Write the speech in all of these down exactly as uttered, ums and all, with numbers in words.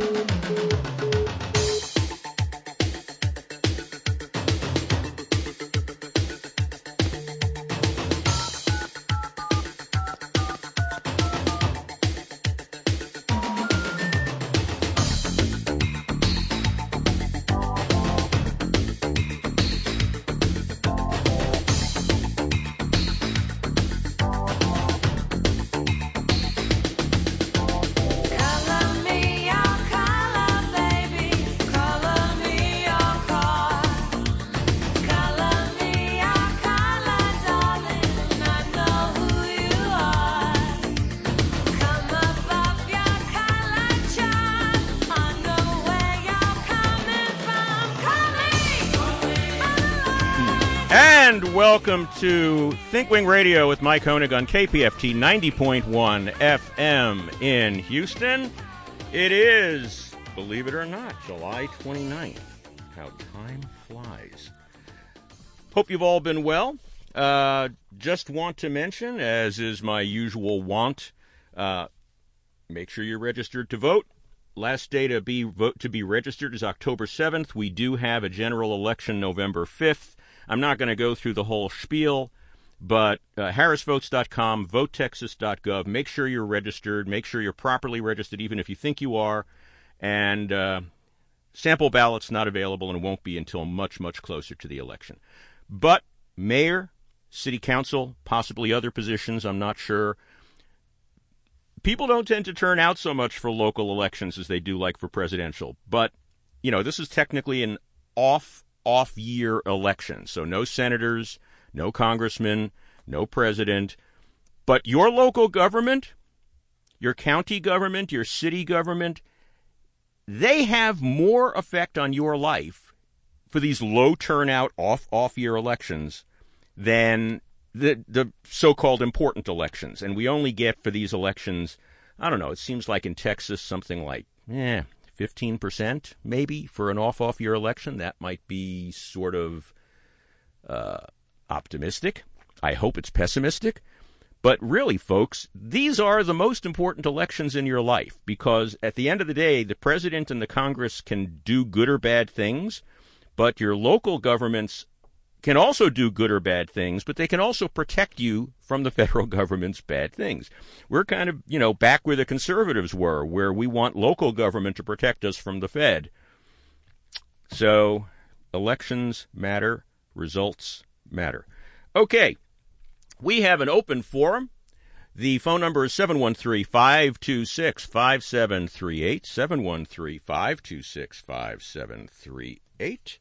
And welcome to ThinkWing Radio with Mike Honig on K P F T ninety point one F M in Houston. It is, believe it or not, July twenty-ninth. How time flies. Hope you've all been well. Uh, just want to mention, as is my usual wont, uh, make sure you're registered to vote. Last day to be vote to be registered is October seventh. We do have a general election November fifth. I'm not going to go through the whole spiel, but uh, harris votes dot com, vote texas dot gov. Make sure you're registered. Make sure you're properly registered, even if you think you are. And uh, sample ballots not available and won't be until much, much closer to the election. But mayor, city council, possibly other positions, I'm not sure. People don't tend to turn out so much for local elections as they do like for presidential. But, you know, this is technically an off off-year election. So no senators, no congressmen, no president. But your local government, your county government, your city government, they have more effect on your life for these low turnout off off-year elections than the the so-called important elections. And we only get for these elections, I don't know, it seems like in Texas something like, eh, fifteen percent maybe for an off-off-year election. That might be sort of uh, optimistic. I hope it's pessimistic. But really, folks, these are the most important elections in your life because at the end of the day, the president and the Congress can do good or bad things, but your local governments can also do good or bad things, but they can also protect you from the federal government's bad things. We're kind of, you know, back where the conservatives were, where we want local government to protect us from the Fed. So elections matter, results matter. Okay, we have an open forum. The phone number is seven one three, five two six, five seven three eight, seven one three, five two six, five seven three eight.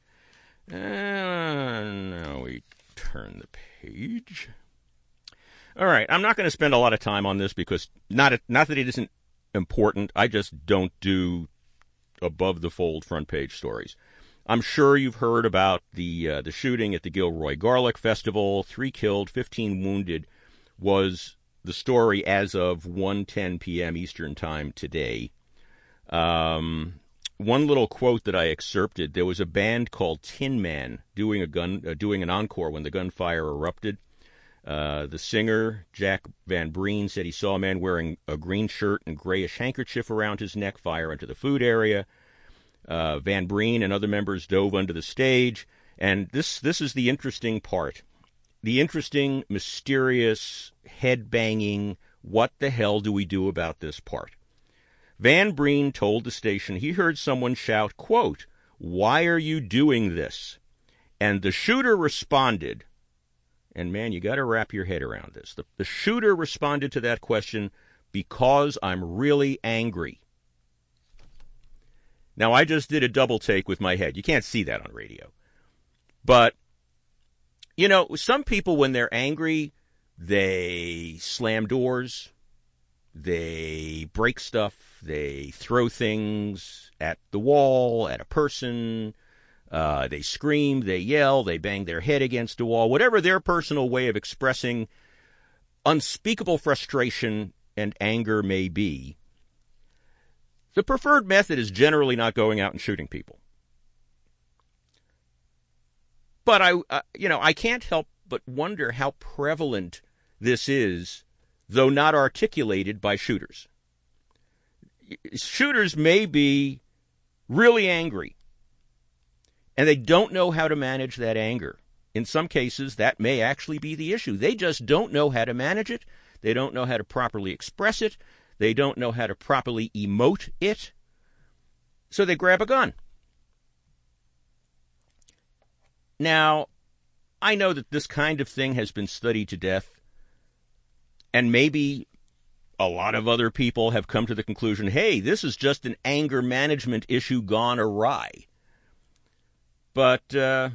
And now we turn the page. All right, I'm not going to spend a lot of time on this because not a, not that it isn't important. I just don't do above-the-fold front-page stories. I'm sure you've heard about the uh, the shooting at the Gilroy Garlic Festival. Three killed, fifteen wounded was the story as of one ten p.m. Eastern Time today. Um... One little quote that I excerpted, there was a band called Tin Man doing a gun, uh, doing an encore when the gunfire erupted. Uh, the singer, Jack Van Breen, said he saw a man wearing a green shirt and grayish handkerchief around his neck fire into the food area. Uh, Van Breen and other members dove under the stage. And this, this is the interesting part. The interesting, mysterious, head-banging, what the hell do we do about this part? Van Breen told the station he heard someone shout, quote, "Why are you doing this?" And the shooter responded, and man, you got to wrap your head around this. The, the shooter responded to that question, "Because I'm really angry." Now, I just did a double take with my head. You can't see that on radio. But, you know, some people, when they're angry, they slam doors, they break stuff, they throw things at the wall, at a person, uh, they scream, they yell, they bang their head against a wall, whatever their personal way of expressing unspeakable frustration and anger may be. The preferred method is generally not going out and shooting people. But I, uh, you know, I can't help but wonder how prevalent this is, though not articulated by shooters. shooters may be really angry, and they don't know how to manage that anger. In some cases, that may actually be the issue. They just don't know how to manage it. They don't know how to properly express it. They don't know how to properly emote it. So they grab a gun. Now, I know that this kind of thing has been studied to death, and maybe a lot of other people have come to the conclusion, hey, this is just an anger management issue gone awry. But, uh,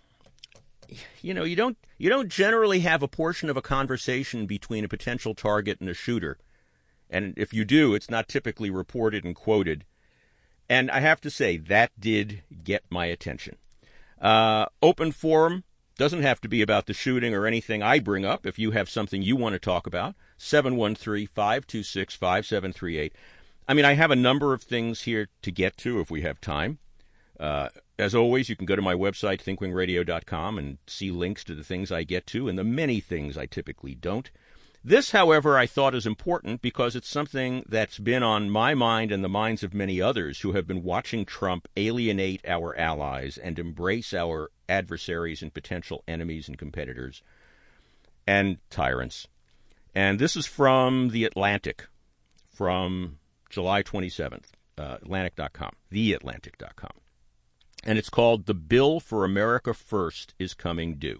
you know, you don't you don't generally have a portion of a conversation between a potential target and a shooter. And if you do, it's not typically reported and quoted. And I have to say, that did get my attention. Uh, open forum. Doesn't have to be about the shooting or anything I bring up. If you have something you want to talk about, seven one three, five two six, five seven three eight. I mean, I have a number of things here to get to if we have time. Uh, as always, you can go to my website, think wing radio dot com, and see links to the things I get to and the many things I typically don't. This, however, I thought is important because it's something that's been on my mind and the minds of many others who have been watching Trump alienate our allies and embrace our adversaries and potential enemies and competitors and tyrants. And this is from The Atlantic, from July twenty-seventh, uh, Atlantic dot com, the atlantic dot com. And it's called "The Bill for America First is Coming Due."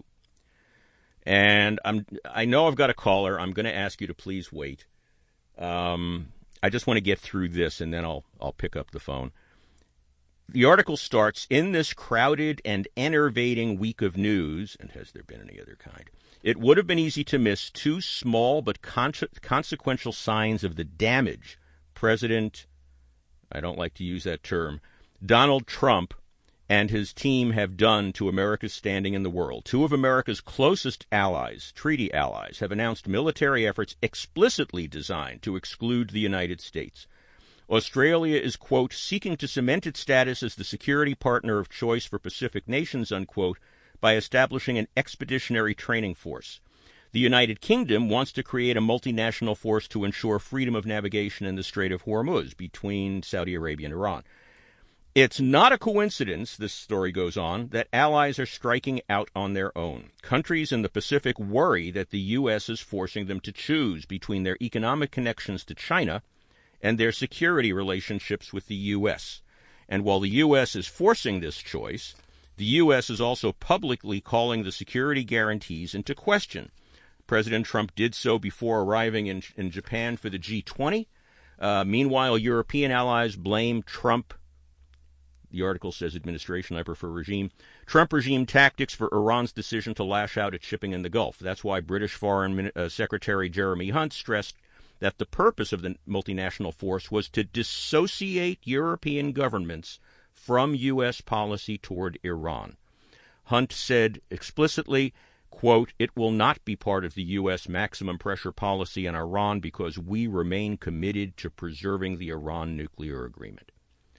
And I'm, I know I've got a caller. I'm going to ask you to please wait. Um, I just want to get through this, and then I'll I'll pick up the phone. The article starts, "In this crowded and enervating week of news," and has there been any other kind, "it would have been easy to miss two small but con- consequential signs of the damage President, I don't like to use that term, Donald Trump and his team have done to America's standing in the world. Two of America's closest allies, treaty allies, have announced military efforts explicitly designed to exclude the United States. Australia is, quote, seeking to cement its status as the security partner of choice for Pacific nations, unquote, by establishing an expeditionary training force. The United Kingdom wants to create a multinational force to ensure freedom of navigation in the Strait of Hormuz between Saudi Arabia and Iran. It's not a coincidence," this story goes on, "that allies are striking out on their own. Countries in the Pacific worry that the U S is forcing them to choose between their economic connections to China and their security relationships with the U S. And while the U S is forcing this choice, the U S is also publicly calling the security guarantees into question. President Trump did so before arriving in, in Japan for the G twenty. Uh, meanwhile, European allies blame Trump. The article says administration, I prefer regime. Trump regime tactics for Iran's decision to lash out at shipping in the Gulf. That's why British Foreign uh, Secretary Jeremy Hunt stressed that the purpose of the multinational force was to dissociate European governments from U S policy toward Iran. Hunt said explicitly, quote, "It will not be part of the U S maximum pressure policy on Iran because we remain committed to preserving the Iran nuclear agreement."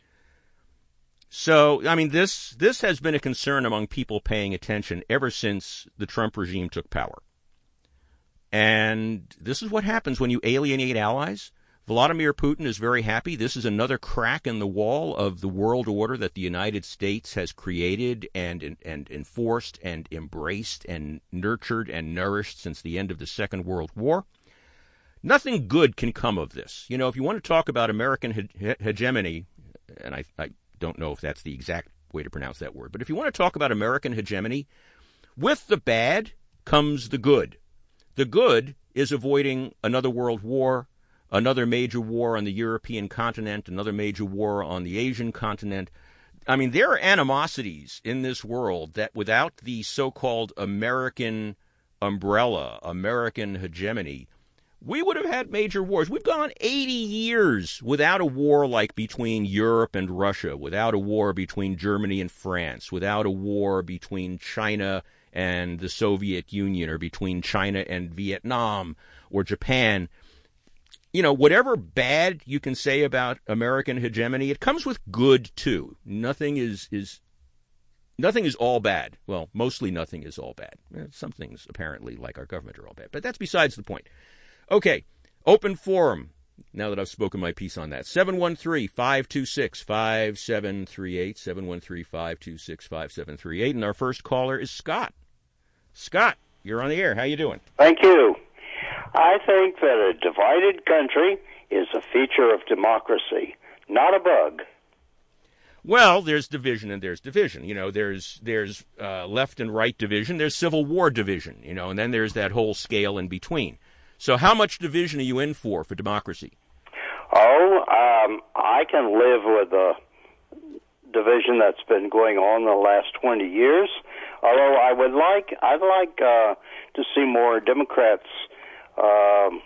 So, I mean, this this has been a concern among people paying attention ever since the Trump regime took power. And this is what happens when you alienate allies. Vladimir Putin is very happy. This is another crack in the wall of the world order that the United States has created and, and enforced and embraced and nurtured and nourished since the end of the Second World War. Nothing good can come of this. You know, if you want to talk about American he- hegemony, and I... I don't know if that's the exact way to pronounce that word, but if you want to talk about American hegemony, with the bad comes the good. The good is avoiding another world war, another major war on the European continent, another major war on the Asian continent. I mean, there are animosities in this world that without the so-called American umbrella, American hegemony, we would have had major wars. We've gone eighty years without a war like between Europe and Russia, without a war between Germany and France, without a war between China and the Soviet Union, or between China and Vietnam or Japan. You know, whatever bad you can say about American hegemony, it comes with good too. Nothing is is nothing is all bad. Well, mostly nothing is all bad. Some things apparently, like our government, are all bad, but that's besides the point. Okay, open forum. now that I've spoken my piece on that. seven one three, five two six, five seven three eight, seven one three, five two six, five seven three eight. And our first caller is Scott. Scott, you're on the air. How you doing? Thank you. I think that a divided country is a feature of democracy, not a bug. Well, there's division and there's division. You know, there's there's uh, left and right division. There's Civil War division, you know, and then there's that whole scale in between. So how much division are you in for, for democracy? Oh, um, I can live with the division that's been going on the last twenty years. Although I would like, I'd like uh, to see more Democrats um,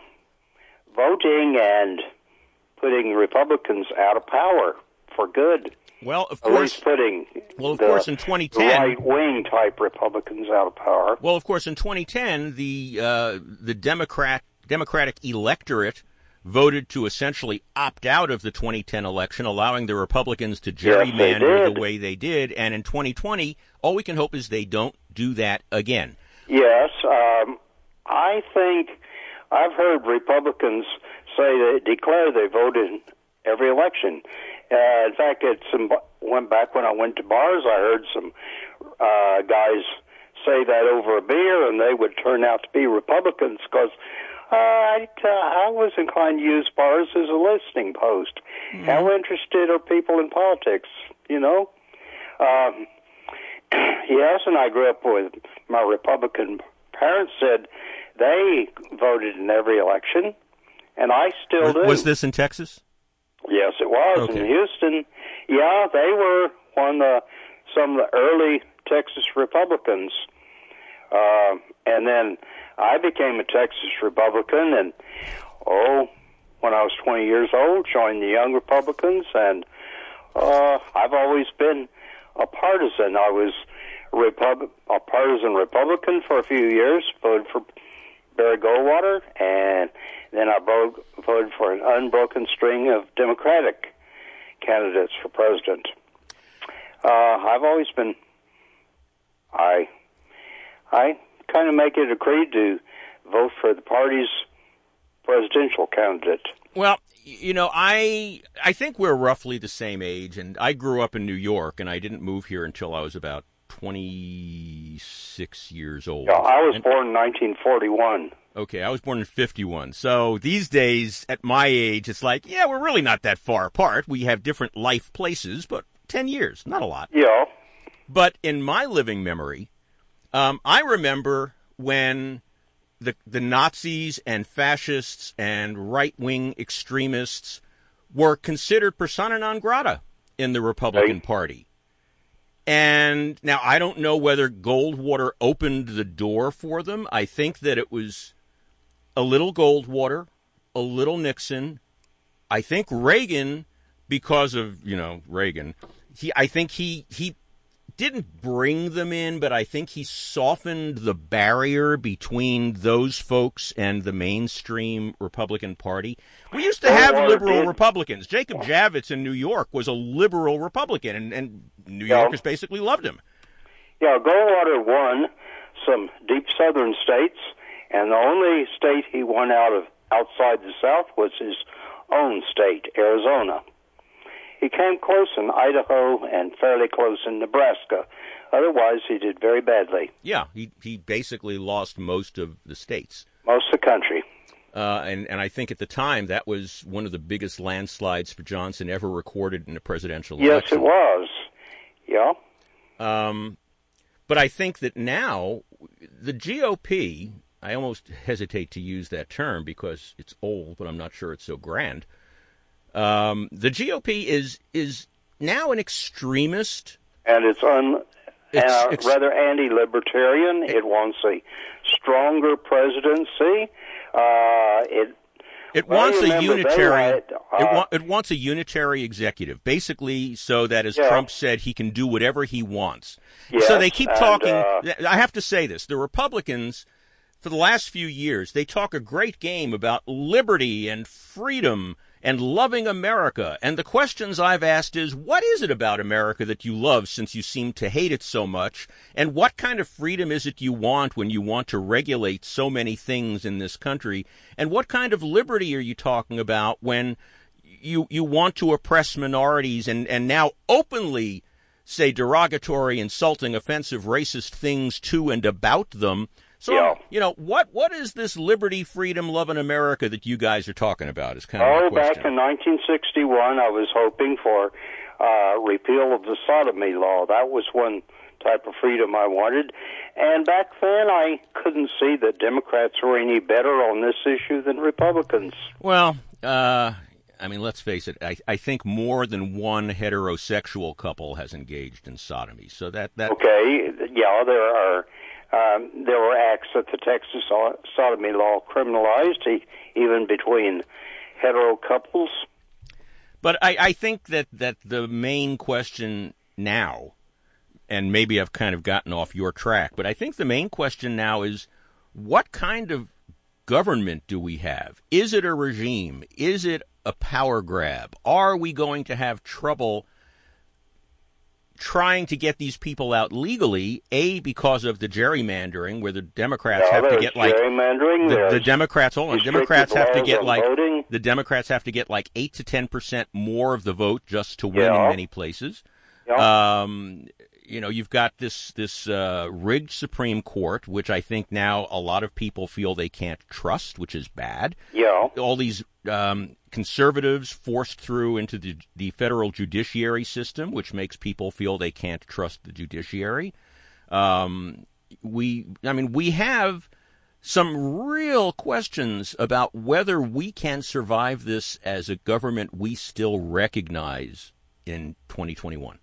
voting and putting Republicans out of power for good. Well, of At course. least putting well, of the course, in twenty ten, right-wing type Republicans out of power. Well, of course, in twenty ten, the uh, the Democrat Democratic electorate voted to essentially opt out of the twenty ten election, allowing the Republicans to gerrymander yes, the way they did. And in twenty twenty, all we can hope is they don't do that again. Yes, um, I think I've heard Republicans say they declare they voted in every election. Uh, in fact, it went back when I went to bars. I heard some uh, guys say that over a beer, and they would turn out to be Republicans because uh, I, uh, I was inclined to use bars as a listening post. Mm-hmm. How interested are people in politics? You know. Um, yes, and I grew up with my Republican parents. Said they voted in every election, and I still was, do. Was this in Texas? Yes, it was. Okay. In Houston, yeah, they were one of the, some of the early Texas Republicans. Uh, and then I became a Texas Republican, and, oh, when I was twenty years old, joined the Young Republicans, and uh, I've always been a partisan. I was Repub- a partisan Republican for a few years, voted for Barry Goldwater, and then I vote, voted for an unbroken string of Democratic candidates for president. Uh, I've always been, I, I kind of make it a creed to vote for the party's presidential candidate. Well, you know, I I think we're roughly the same age, and I grew up in New York, and I didn't move here until I was about twenty-six years old. Yeah, I was and, born in nineteen forty-one. Okay, I was born in fifty-one. So these days, at my age, it's like, yeah, we're really not that far apart. We have different life places, but ten years, not a lot. Yeah. But in my living memory, um, I remember when the the Nazis and fascists and right-wing extremists were considered persona non grata in the Republican right. Party. And now I don't know whether Goldwater opened the door for them. I think that it was a little Goldwater, a little Nixon. I think Reagan, because of, you know, Reagan, he I think he he didn't bring them in, but I think he softened the barrier between those folks and the mainstream Republican Party. We used to have Goldwater liberal did. Republicans. Jacob Javits in New York was a liberal Republican, and, and New Yeah. Yorkers basically loved him. Yeah, Goldwater won some deep southern states, and the only state he won out of outside the South was his own state, Arizona. He came close in Idaho and fairly close in Nebraska. Otherwise, he did very badly. Yeah, he he basically lost most of the states. Most of the country. Uh, and, and I think at the time that was one of the biggest landslides for Johnson ever recorded in a presidential Yes, election. it was. Yeah. Um, but I think that now the G O P, I almost hesitate to use that term because it's old, but I'm not sure it's so grand. Um, the G O P is is now an extremist. And it's un, It's- uh, it's- rather anti-libertarian. It wants a stronger presidency. Uh, it It Well, wants a remember, they unitary. had, uh, it, wa- it wants a unitary executive, basically, so that, as Yeah. Trump said, he can do whatever he wants. Yes, so they keep and, talking. uh, I have to say this: the Republicans, for the last few years, they talk a great game about liberty and freedom and loving America. And the questions I've asked is, what is it about America that you love since you seem to hate it so much? And what kind of freedom is it you want when you want to regulate so many things in this country? And what kind of liberty are you talking about when you you want to oppress minorities and, and now openly say derogatory, insulting, offensive, racist things to and about them? So, yeah. you know, what what is this liberty, freedom, love in America that you guys are talking about is kind of Oh, the question. back in nineteen sixty-one, I was hoping for uh, repeal of the sodomy law. That was one type of freedom I wanted. And back then, I couldn't see that Democrats were any better on this issue than Republicans. Well, uh, I mean, let's face it. I, I think more than one heterosexual couple has engaged in sodomy. So that that okay, yeah, there are. Um, there were acts that the Texas sodomy law criminalized, even between hetero couples. But I, I think that, that the main question now, and maybe I've kind of gotten off your track, but I think the main question now is, what kind of government do we have? Is it a regime? Is it a power grab? Are we going to have trouble trying to get these people out legally, A, because of the gerrymandering, where the Democrats no, have to get like gerrymandering, the, the Democrats. Hold on, Democrats have to get like voting. the Democrats have to get like eight to ten percent more of the vote just to win yeah. in many places. Yeah. Um, you know, you've got this this uh, rigged Supreme Court, which I think now a lot of people feel they can't trust, which is bad. Yeah. All these um, conservatives forced through into the, the federal judiciary system, which makes people feel they can't trust the judiciary. Um, we, I mean, we have some real questions about whether we can survive this as a government we still recognize in twenty twenty-one.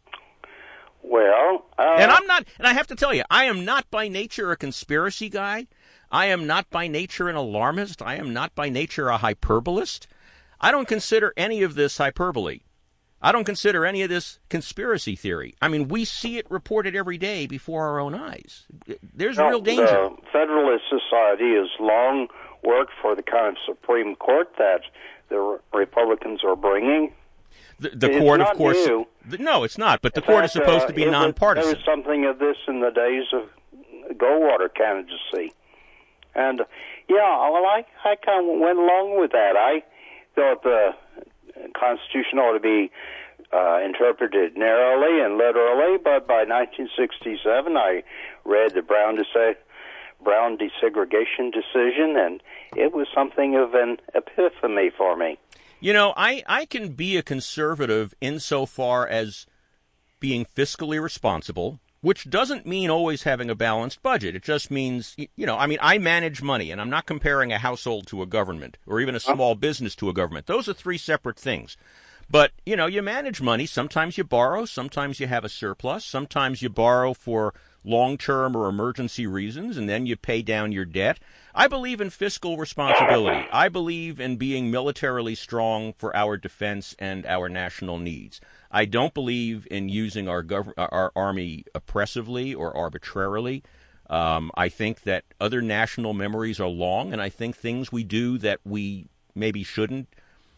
Well, uh, and I'm not, and I have to tell you, I am not by nature a conspiracy guy. I am not by nature an alarmist. I am not by nature a hyperbolist. I don't consider any of this hyperbole. I don't consider any of this conspiracy theory. I mean, we see it reported every day before our own eyes. There's no, real danger. The Federalist Society has long worked for the kind of Supreme Court that the Republicans are bringing. The, the it's court, not of course. New. The, no, it's not. But the In court fact, is supposed uh, to be was, nonpartisan. There was something of this in the days of Goldwater candidacy. And, yeah, well, I, I kind of went along with that. I thought the Constitution ought to be uh, interpreted narrowly and literally, but by nineteen sixty-seven I read the Brown, desa- Brown desegregation decision, and it was something of an epiphany for me. You know, I, I can be a conservative insofar as being fiscally responsible, which doesn't mean always having a balanced budget. It just means, you know, I mean, I manage money, and I'm not comparing a household to a government or even a small business to a government. Those are three separate things. But, you know, you manage money. Sometimes you borrow. Sometimes you have a surplus. Sometimes you borrow for long-term or emergency reasons, and then you pay down your debt. I believe in fiscal responsibility. I believe in being militarily strong for our defense and our national needs. I don't believe in using our gov- our army oppressively or arbitrarily. Um, I think that other national memories are long, and I think things we do that we maybe shouldn't.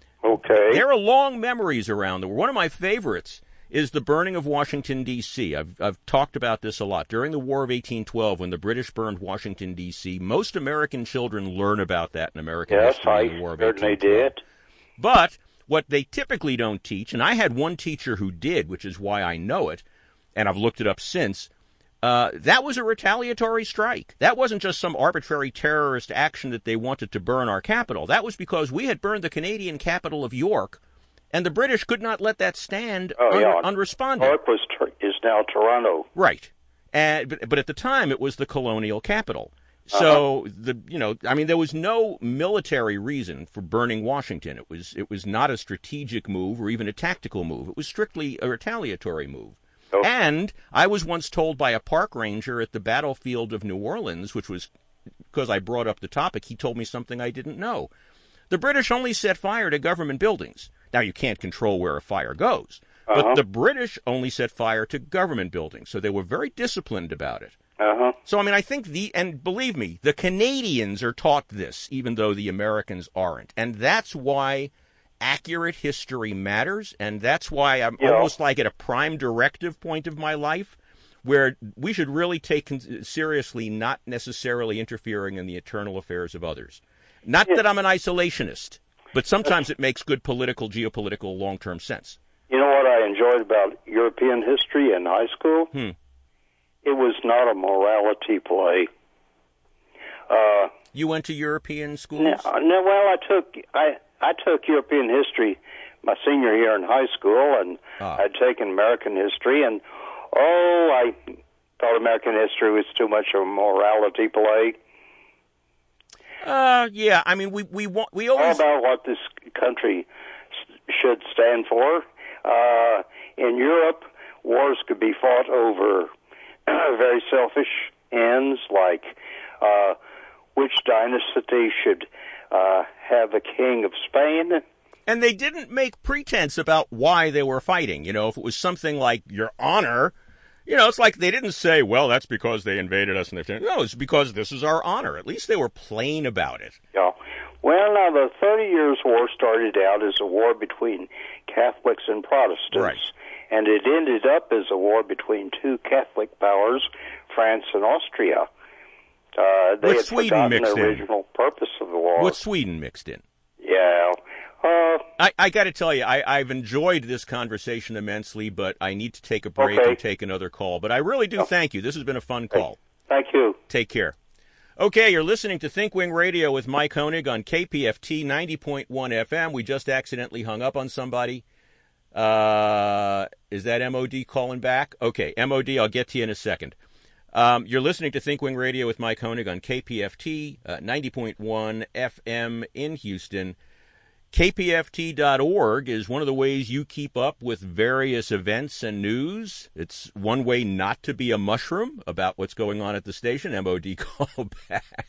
Okay. There are long memories around the world. One of my favorites is the burning of Washington, D C I've, I've talked about this a lot. During the War of eighteen twelve, when the British burned Washington, D C, most American children learn about that in American yes, history I in the War of certainly eighteen twelve. did. But what they typically don't teach, and I had one teacher who did, which is why I know it, and I've looked it up since, uh, that was a retaliatory strike. That wasn't just some arbitrary terrorist action that they wanted to burn our capital. That was because we had burned the Canadian capital of York, and the British could not let that stand oh, un- yeah. unresponded. York was is now Toronto. Right. And, but, but at the time, it was the colonial capital. So, uh-huh. the you know, I mean, there was no military reason for burning Washington. It was it was not a strategic move or even a tactical move. It was strictly a retaliatory move. Oh. And I was once told by a park ranger at the battlefield of New Orleans, which was because I brought up the topic, he told me something I didn't know. The British only set fire to government buildings. Now, you can't control where a fire goes, uh-huh. but the British only set fire to government buildings, so they were very disciplined about it. Uh-huh. So, I mean, I think the, and believe me, the Canadians are taught this, even though the Americans aren't. And that's why accurate history matters, and that's why I'm Yeah. almost like at a prime directive point of my life where we should really take con- seriously not necessarily interfering in the internal affairs of others. Not Yeah. that I'm an isolationist, but sometimes it makes good political, geopolitical, long-term sense. You know what I enjoyed about European history in high school? Hmm. It was not a morality play. Uh, You went to European schools? no, no, well, I took I I took European history my senior year in high school, and Ah. I'd taken American history, and oh, I thought American history was too much of a morality play. Uh, yeah. I mean, we we want we All always about what this country s- should stand for. Uh, in Europe, wars could be fought over very selfish ends, like uh, which dynasty should uh, have a king of Spain. and they didn't make pretense about why they were fighting. You know, if it was something like Your Honor, you know, it's like they didn't say, well, that's because they invaded us. And they no, it's because this is our honor. At least they were plain about it. Yeah. Well, now the Thirty Years' War started out as a war between Catholics and Protestants, Right. and it ended up as a war between two Catholic powers, France and Austria. Uh, they With had Sweden forgotten mixed the in. original purpose of the war. With Sweden mixed in. Yeah. Uh, I, I got to tell you, I, I've enjoyed this conversation immensely, but I need to take a break Okay. and take another call. But I really do thank you. This has been a fun call. thank you. Take care. Okay, you're listening to ThinkWing Radio with Mike Honig on K P F T ninety point one F M. We just accidentally hung up on somebody. Uh, is that M O D calling back? Okay, M O D, I'll get to you in a second. Um, you're listening to ThinkWing Radio with Mike Honig on K P F T uh, ninety point one F M in Houston. K P F T dot org is one of the ways you keep up with various events and news. It's one way not to be a mushroom about what's going on at the station. M O D call back.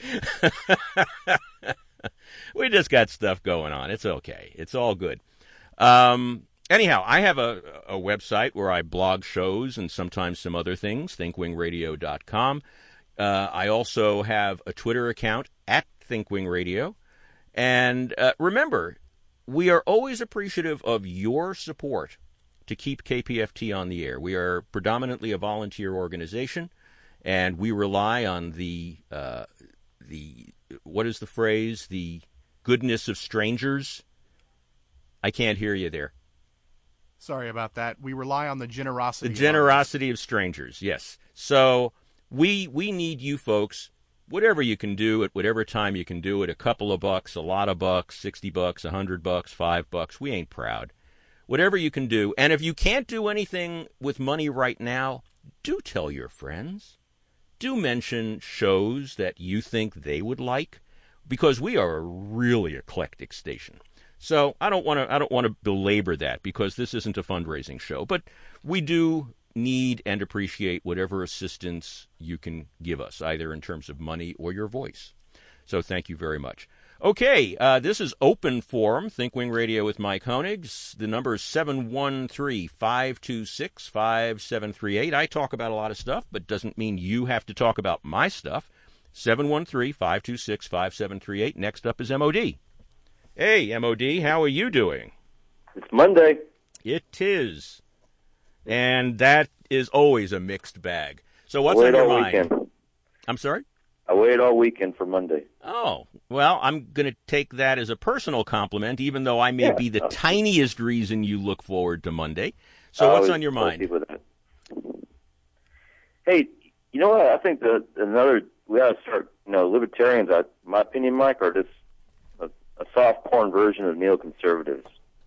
We just got stuff going on. It's okay. It's all good. Um, anyhow, I have a, a website where I blog shows and sometimes some other things, think wing radio dot com. Uh, I also have a Twitter account at ThinkWingRadio. And uh, remember, we are always appreciative of your support to keep K P F T on the air. We are predominantly a volunteer organization, and we rely on the, uh, the what is the phrase, the goodness of strangers. I can't hear you there. Sorry about that. We rely on the generosity. The generosity of strangers, yes. So we we need you folks. Whatever you can do at whatever time you can do it, a couple of bucks, a lot of bucks, sixty bucks, a hundred bucks, five bucks, we ain't proud. Whatever you can do. And if you can't do anything with money right now, do tell your friends. Do mention shows that you think they would like, because we are a really eclectic station. So I don't want to I don't want to belabor that, because this isn't a fundraising show, but we do need and appreciate whatever assistance you can give us, either in terms of money or your voice. So thank you very much. Okay, uh, this is Open Forum, ThinkWing Radio with Mike Honig. The number is seven one three, five two six, five seven three eight. I talk about a lot of stuff, but doesn't mean you have to talk about my stuff. seven one three, five two six, five seven three eight. Next up is M O D. Hey, M O D, how are you doing? It's Monday. It is. And that is always a mixed bag. So what's I on wait your all mind? weekend. I'm sorry? I waited all weekend for Monday. Oh, well, I'm going to take that as a personal compliment, even though I may Yeah. be the tiniest reason you look forward to Monday. So I what's always on your tell mind? people that. Hey, you know what? I think that another, we ought to start, you know, libertarians, I, my opinion, Mike, are just a, a soft porn version of neoconservatives.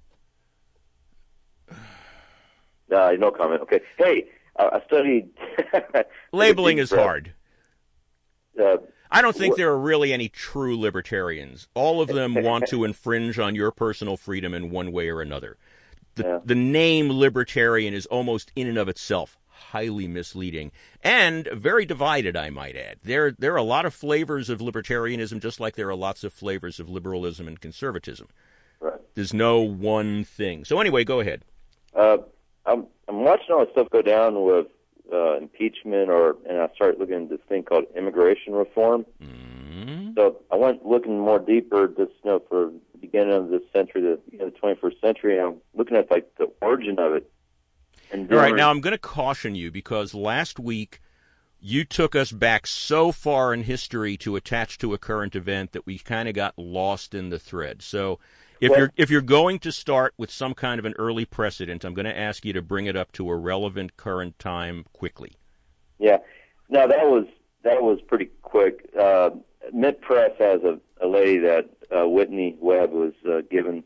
Uh, no comment. Okay. Hey, uh, I studied. Labeling is uh, hard. Uh, I don't think there are really any true libertarians. All of them want to infringe on your personal freedom in one way or another. The, Yeah. the name libertarian is almost in and of itself highly misleading and very divided, I might add. There, there are a lot of flavors of libertarianism, just like there are lots of flavors of liberalism and conservatism. right. There's no one thing. So anyway, go ahead. Uh, I'm I'm watching all this stuff go down with uh, impeachment, or and I started looking into this thing called immigration reform. Mm-hmm. So I went looking more deeper, just you know, for beginning of this century, the, you know, the twenty-first century, and I'm looking at like the origin of it. And All right, now I'm going to caution you because last week you took us back so far in history to attach to a current event that we kind of got lost in the thread. So if well, you're if you're going to start with some kind of an early precedent, I'm going to ask you to bring it up to a relevant current time quickly. Yeah. No, that was that was pretty quick. Uh, Mint Press has a, a lady that uh, Whitney Webb was uh, given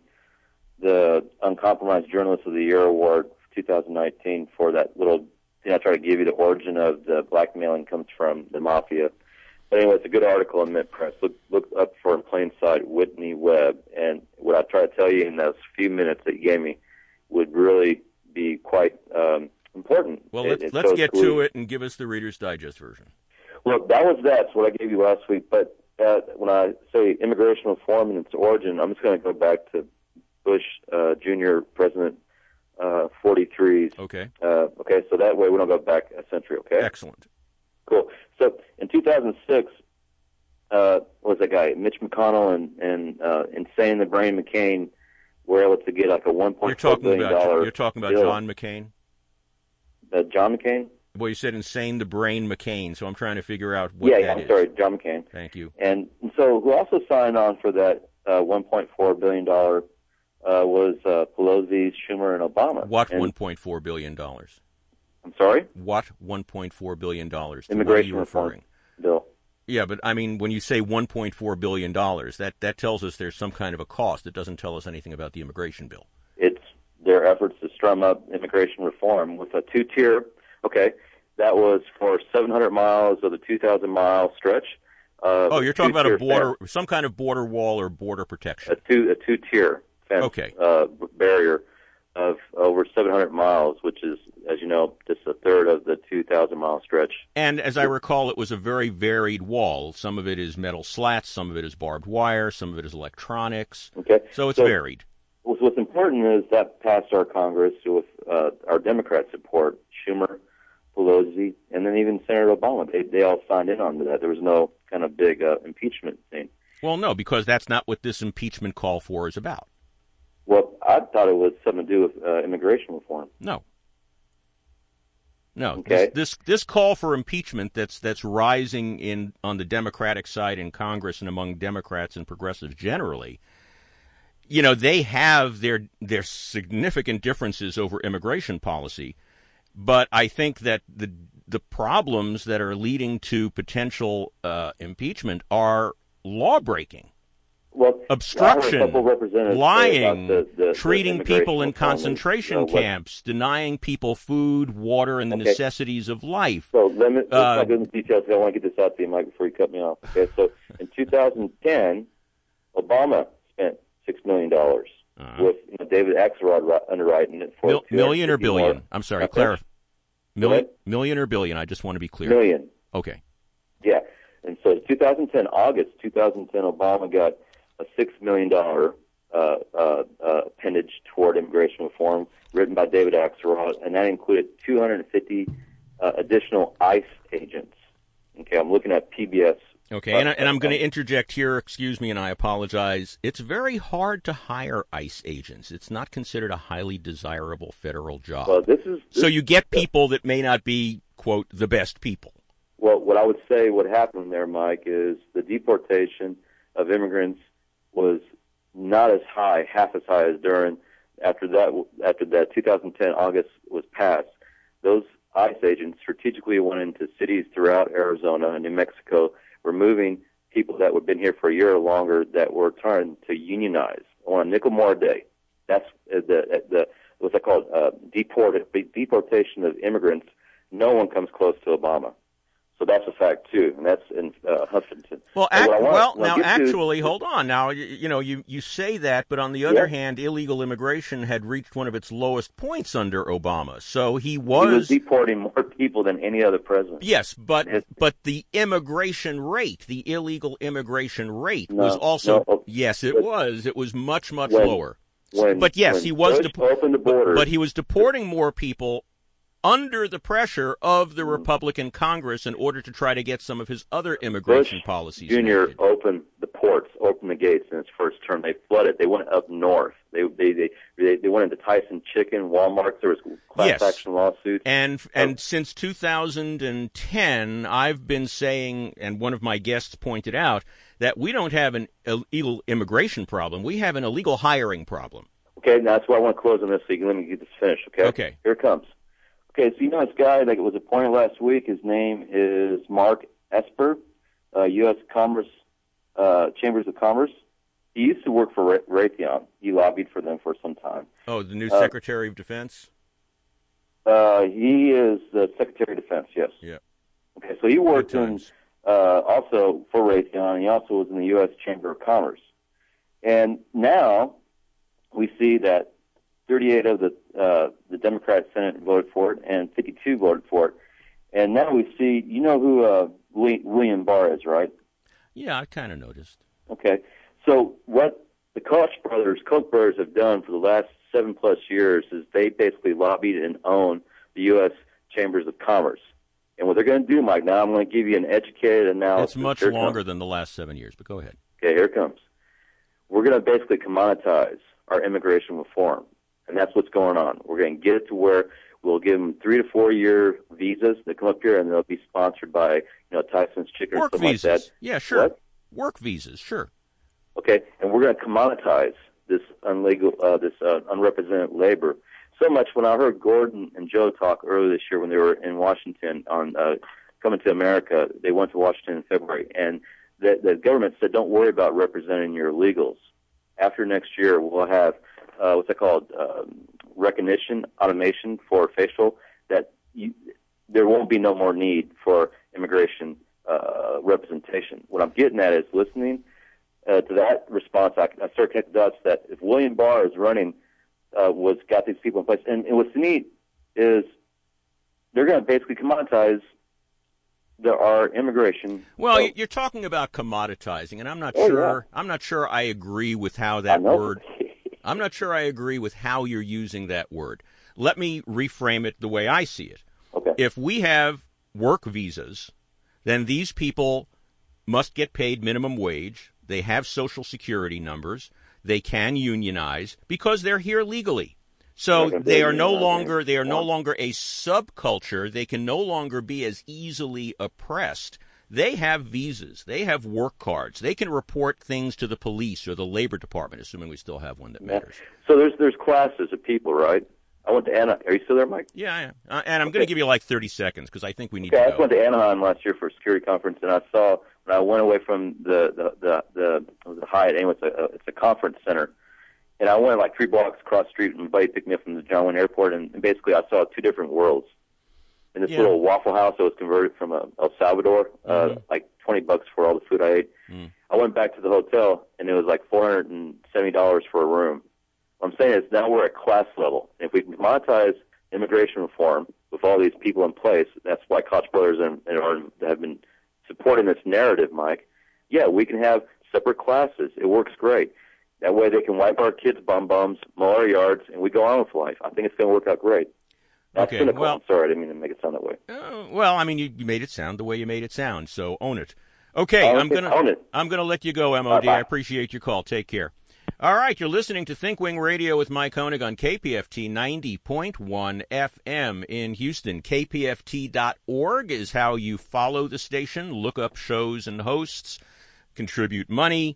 the Uncompromised Journalist of the Year award for two thousand nineteen for that little thing I try to give you. The origin of the blackmailing comes from the mafia. But anyway, it's a good article in Mint Press. Look, look up for in plain sight Whitney Webb, and what I try to tell you in those few minutes that you gave me would really be quite um, important. Well, it, let's, it let's get clues. to it and give us the Reader's Digest version. Well, that was that. It's what I gave you last week. But uh, when I say immigration reform and its origin, I'm just going to go back to Bush uh, Junior President uh, forty-three's. Okay. Uh, okay, so that way we don't go back a century, okay? Excellent. Cool. So in two thousand six, uh, what was that guy, Mitch McConnell and, and uh, Insane the Brain McCain were able to get like a one point four billion dollars about, You're talking about deal. John McCain? Uh, John McCain? Well, you said Insane the Brain McCain, so I'm trying to figure out what yeah, that yeah, I'm is. sorry, John McCain. Thank you. And, and so who also signed on for that uh, one point four billion dollars uh, was uh, Pelosi, Schumer, and Obama. What and, one point four billion dollars? I'm sorry? What one point four billion dollars? Immigration what are you referring? reform bill. Yeah, but I mean, when you say one point four billion dollars, that, that tells us there's some kind of a cost. It doesn't tell us anything about the immigration bill. It's their efforts to strum up immigration reform with a two-tier. Okay, that was for seven hundred miles of the two thousand mile stretch. Uh, oh, you're talking about a border, fence. some kind of border wall or border protection. A two, a two-tier fence. Okay. Uh, barrier of over seven hundred miles, which is, as you know, just a third of the two thousand mile stretch. And as I recall, it was a very varied wall. Some of it is metal slats, some of it is barbed wire, some of it is electronics. Okay. So it's so, varied. What's important is that passed our Congress with uh, our Democrat support, Schumer, Pelosi, and then even Senator Obama. They, they all signed in on that. There was no kind of big uh, impeachment thing. Well, no, because that's not what this impeachment call for is about. Well, I thought it was something to do with uh, immigration reform. No. No. Okay. This, this this call for impeachment that's that's rising in on the Democratic side in Congress and among Democrats and progressives generally, you know, they have their their significant differences over immigration policy, but I think that the the problems that are leading to potential uh, impeachment are law breaking. Well, obstruction, lying, the, the, treating the people in concentration and, uh, what, camps, denying people food, water, and the okay. necessities of life. So let me, let's uh, not go into details. I want to get this out to you, Mike, before you cut me off. Okay, so in two thousand ten, Obama spent six million dollars uh-huh. with you know, David Axelrod underwriting it for Mil- million or billion. More. I'm sorry, okay. clarify. Million, million or billion? I just want to be clear. Million. Okay. Yeah, and so in two thousand ten, August two thousand ten, Obama got a six million dollars uh, uh, uh, appendage toward immigration reform written by David Axelrod, and that included two hundred fifty uh, additional ICE agents. Okay, I'm looking at P B S. Okay, and, I, and I'm going to interject here, excuse me, and I apologize. It's very hard to hire ICE agents. It's not considered a highly desirable federal job. Well, this is this, so you get people that may not be, quote, the best people. Well, what I would say what happened there, Mike, is the deportation of immigrants was not as high, half as high as during after that after that two thousand ten August was passed. Those ICE agents strategically went into cities throughout Arizona and New Mexico, removing people that had been here for a year or longer that were trying to unionize on a nickel more a day. That's the the what's that called? Uh, deport deportation of immigrants. No one comes close to Obama. So that's a fact too, and that's in uh, Huffington. Well, act, want, well, now actually, to, hold on. Now, you, you know, you, you say that, but on the other yeah. hand, illegal immigration had reached one of its lowest points under Obama. So he was, he was deporting more people than any other president. Yes, but but the immigration rate, the illegal immigration rate, no, was also no, yes, it but, was. It was much much when, lower. When, but yes, when he was Bush depo- opened the borders, but he was deporting more people under the pressure of the Republican Congress in order to try to get some of his other immigration Bush policies Junior made. opened the ports, opened the gates in his first term. They flooded. They went up north. They they they they, they went into Tyson Chicken, Walmart. There was class Yes. action lawsuits. And and oh. since two thousand ten, I've been saying, and one of my guests pointed out, that we don't have an illegal immigration problem. We have an illegal hiring problem. Okay, now that's why I want to close on this, so you can let me get this finished, okay? Okay. Here it comes. Okay, so you know this guy that was appointed last week. His name is Mark Esper, uh, U S Commerce, uh, Chambers of Commerce. He used to work for Raytheon. He lobbied for them for some time. Oh, the new uh, Secretary of Defense? Uh, he is the Secretary of Defense, yes. Yeah. Okay, so he worked in, uh, also for Raytheon. He also was in the U S Chamber of Commerce. And now we see that thirty-eight of the uh, the Democrat Senate voted for it, and fifty-two voted for it. And now we see, you know who uh, William Barr is, right? Yeah, I kind of noticed. Okay, so what the Koch brothers, Koch brothers have done for the last seven plus years is they basically lobbied and own the U S Chambers of Commerce. And what they're going to do, Mike, now I'm going to give you an educated analysis. It's much Here longer comes. than the last seven years, but go ahead. Okay, here it comes. We're going to basically commoditize our immigration reform, and that's what's going on. We're going to get it to where we'll give them three to four year visas that come up here, and they'll be sponsored by, you know, Tyson's Chicken Work or something visas. like that. Yeah, sure. What? Work visas, sure. Okay, and we're going to commoditize this unlegal, uh, this uh, unrepresented labor. So much when I heard Gordon and Joe talk earlier this year when they were in Washington on uh, coming to America, they went to Washington in February, and the, the government said, don't worry about representing your illegals. After next year, we'll have uh, what's that called, um, recognition, automation for facial, that you, there won't be no more need for immigration uh, representation. What I'm getting at is listening uh, to that response. I, I start connecting the dots that if William Barr is running, uh, was got these people in place, and, and what's neat is they're going to basically commoditize the, our immigration. Well, so, you're talking about commoditizing, and I'm not oh, sure. Yeah. I'm not sure I agree with how that word. I'm not sure I agree with how you're using that word. Let me reframe it the way I see it. Okay. If we have work visas, then these people must get paid minimum wage. They have Social Security numbers. They can unionize because they're here legally. So they are no longer they are no longer a subculture. They can no longer be as easily oppressed. They have visas. They have work cards. They can report things to the police or the Labor Department, assuming we still have one that matters. So there's there's classes of people, right? I went to Anaheim. Are you still there, Mike? Yeah, I am. Uh, and I'm okay. going to give you like thirty seconds because I think we need okay, to go. I just went to Anaheim last year for a security conference, and I saw when I went away from the the the, the it was a Hyatt. Anyway, it's a it's a conference center. And I went like three blocks across the street, and my buddy picked me up from the John Wayne Airport, and, and basically I saw two different worlds. In this yeah. little Waffle House that was converted from a, El Salvador, mm-hmm. uh, like twenty bucks for all the food I ate. Mm. I went back to the hotel, and it was like four hundred seventy dollars for a room. What I'm saying is now we're at class level. And if we can commoditize immigration reform with all these people in place, that's why Koch brothers and, and are, have been supporting this narrative, Mike. Yeah, we can have separate classes. It works great. That way they can wipe our kids' bum bums, mow our yards, and we go on with life. I think it's going to work out great. That's okay, cynical. well, I'm sorry, I didn't mean to make it sound that way. Uh, well, I mean, you, you made it sound the way you made it sound, so own it. Okay, I'm gonna own it. I'm gonna let you go, M O D. I appreciate your call. Take care. All right, you're listening to ThinkWing Radio with Mike Koenig on K P F T ninety point one F M in Houston. K P F T dot org is how you follow the station, look up shows and hosts, contribute money,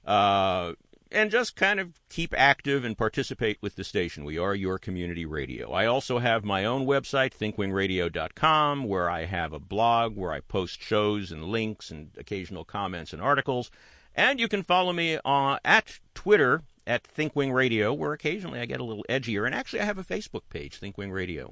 uh, and just kind of keep active and participate with the station. We are your community radio. I also have my own website, think wing radio dot com, where I have a blog where I post shows and links and occasional comments and articles. And you can follow me uh, at Twitter at ThinkWing Radio, where occasionally I get a little edgier. And actually, I have a Facebook page, ThinkWing Radio.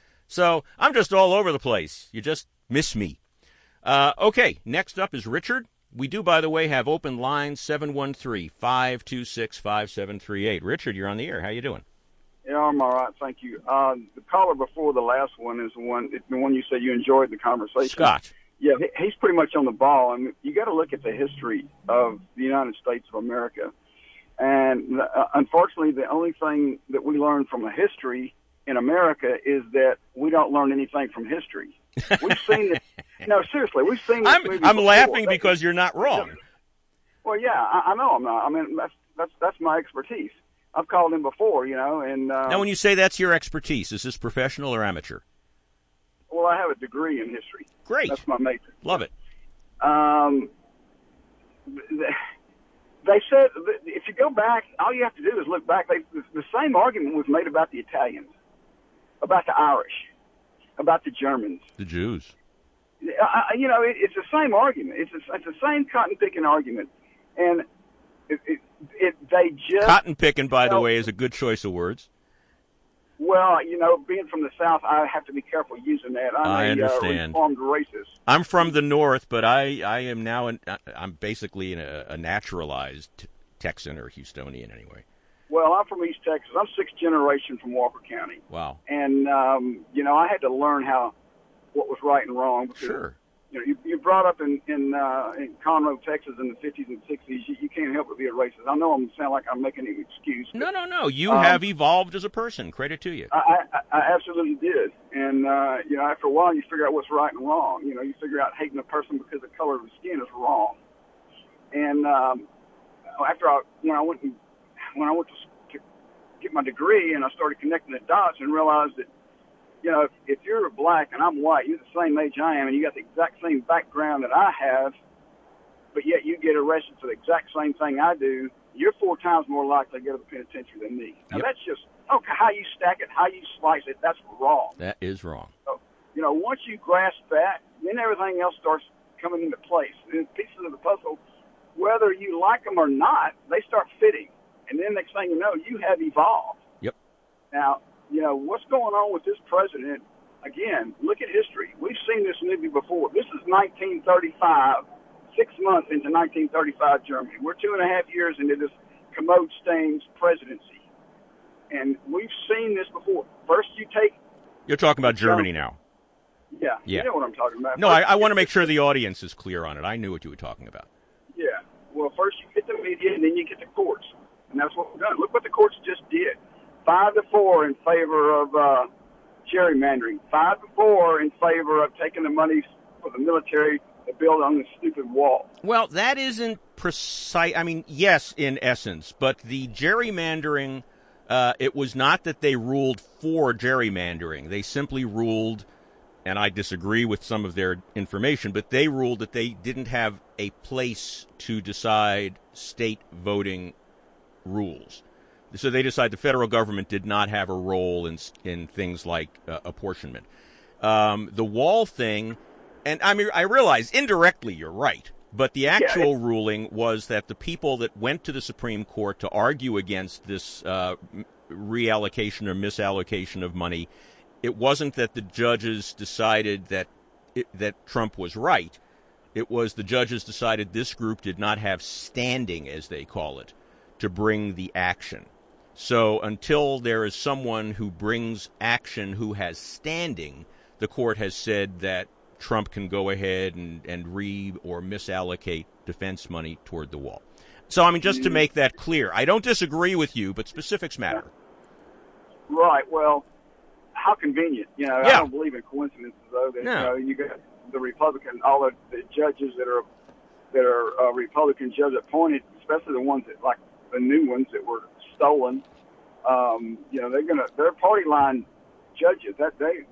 So I'm just all over the place. You just miss me. Uh, okay, next up is Richard. We do, by the way, have open lines, seven one three, five two six, five seven three eight. Richard, you're on the air. How you doing? Yeah, I'm all right, thank you. Uh, the caller before the last one is the one the one you said you enjoyed the conversation. Scott. Yeah, he's pretty much on the ball. I mean, you got to look at the history of the United States of America. And uh, unfortunately, the only thing that we learn from a history in America is that we don't learn anything from history. We've seen it. No, seriously, we've seen this I'm, movie I'm before. laughing That's, because you're not wrong. Well, yeah, I, I know I'm not. I mean, that's that's that's my expertise. I've called him before, you know, and uh, Now, when you say that's your expertise, is this professional or amateur? well, I have a degree in history. Great. That's my major. Love it. Um, they said if you go back, all you have to do is look back. They, the same argument was made about the Italians, about the Irish, about the Germans. The Jews. I, you know, it, it's the same argument. It's, a, it's the same cotton picking argument, and it, it, it they just Cotton picking, by the well, way, is a good choice of words. Well, you know, being from the South, I have to be careful using that. I'm I a, understand. Uh, reformed racist. I'm from the North, but I, I am now an, I'm basically a, a naturalized Texan or Houstonian anyway. Well, I'm from East Texas. I'm sixth generation from Walker County. Wow. And um, you know, I had to learn how what was right and wrong. Because, Sure. You know, you, you brought up in in, uh, in Conroe, Texas, in the fifties and sixties. You, you can't help but be a racist. I know I'm sound like I'm making an excuse. No, no, no. You um, have evolved as a person. Credit to you. I, I, I absolutely did. And, uh, you know, after a while, you figure out what's right and wrong. You know, you figure out hating a person because the color of the skin is wrong. And um, after I, when I went and, when I went to, to get my degree and I started connecting the dots and realized that, you know, if, if you're black and I'm white, you're the same age I am, and you got the exact same background that I have, but yet you get arrested for the exact same thing I do, you're four times more likely to go to the penitentiary than me. Now, Yep. that's just, okay, how you stack it, how you slice it, that's wrong. That is wrong. So, you know, once you grasp that, then everything else starts coming into place. The pieces of the puzzle, whether you like them or not, they start fitting. And then next thing you know, you have evolved. Yep. Now, you know, what's going on with this president, again, look at history. We've seen this movie before. This is nineteen thirty-five, six months into nineteen thirty-five Germany. We're two and a half years into this commode-stained presidency. And we've seen this before. First you take... You're talking about Germany now. Yeah, Yeah. you know what I'm talking about. No, First I, I you want to get make sure the audience is clear on it. I knew what you were talking about. Yeah. Well, first you get the media, and then you get the courts. And that's what we've done. Look what the courts just did. Five to four in favor of uh, gerrymandering. Five to four in favor of taking the money for the military to build on this stupid wall. Well, that isn't precise. I mean, yes, in essence, but the gerrymandering, uh, it was not that they ruled for gerrymandering. They simply ruled, and I disagree with some of their information, but they ruled that they didn't have a place to decide state voting rules. So they decided the federal government did not have a role in in things like uh, apportionment. Um, the wall thing, and I mean, I realize indirectly you're right, but the actual yeah. ruling was that the people that went to the Supreme Court to argue against this uh, reallocation or misallocation of money, it wasn't that the judges decided that it, that Trump was right. It was the judges decided this group did not have standing, as they call it, to bring the action. So until there is someone who brings action who has standing, the court has said that Trump can go ahead and, and re- or misallocate defense money toward the wall. So, I mean, just to make that clear, I don't disagree with you, but specifics matter. Right. Well, how convenient. You know, Yeah. I don't believe in coincidences, though. That, No. you know, you got the Republican, all of the judges that are that are uh, Republican judges appointed, especially the ones that, like the new ones that were stolen. Um, you know, they're gonna they're party line judges. That they,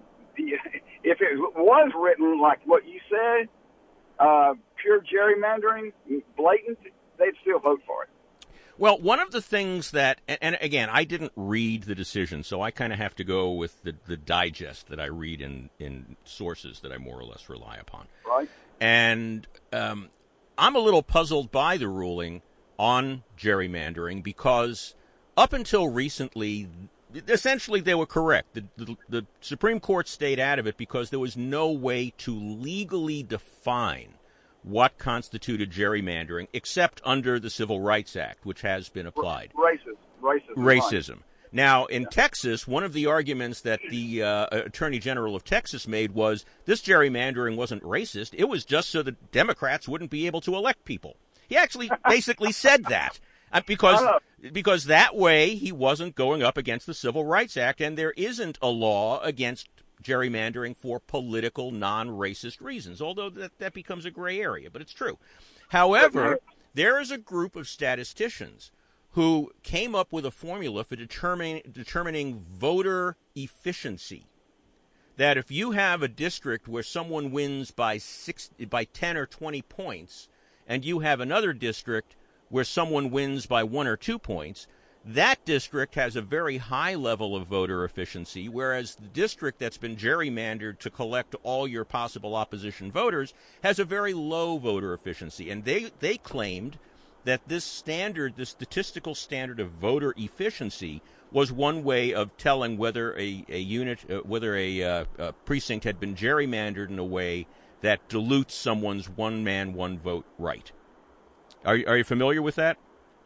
if it was written like what you said, uh, pure gerrymandering, blatant, they'd still vote for it. Well, one of the things that, and again, I didn't read the decision, so I kind of have to go with the, the digest that I read in, in sources that I more or less rely upon. Right. And um, I'm a little puzzled by the ruling on gerrymandering because up until recently, essentially they were correct. The, the, the Supreme Court stayed out of it because there was no way to legally define what constituted gerrymandering, except under the Civil Rights Act, which has been applied. Racism. Racism. Racism. Right. Now, in Yeah. Texas, one of the arguments that the uh, Attorney General of Texas made was this gerrymandering wasn't racist. It was just so that Democrats wouldn't be able to elect people. He actually basically said that. Uh, because because that way he wasn't going up against the Civil Rights Act, and there isn't a law against gerrymandering for political, non-racist reasons, although that, that becomes a gray area, but it's true. However, there is a group of statisticians who came up with a formula for determining determining voter efficiency. That if you have a district where someone wins by six, by ten or twenty points, and you have another district where someone wins by one or two points, that district has a very high level of voter efficiency, whereas the district that's been gerrymandered to collect all your possible opposition voters has a very low voter efficiency. And they, they claimed that this standard, this statistical standard of voter efficiency, was one way of telling whether a, a unit, uh, whether a, uh, a precinct had been gerrymandered in a way that dilutes someone's one-man, one-vote right. Are, are you familiar with that?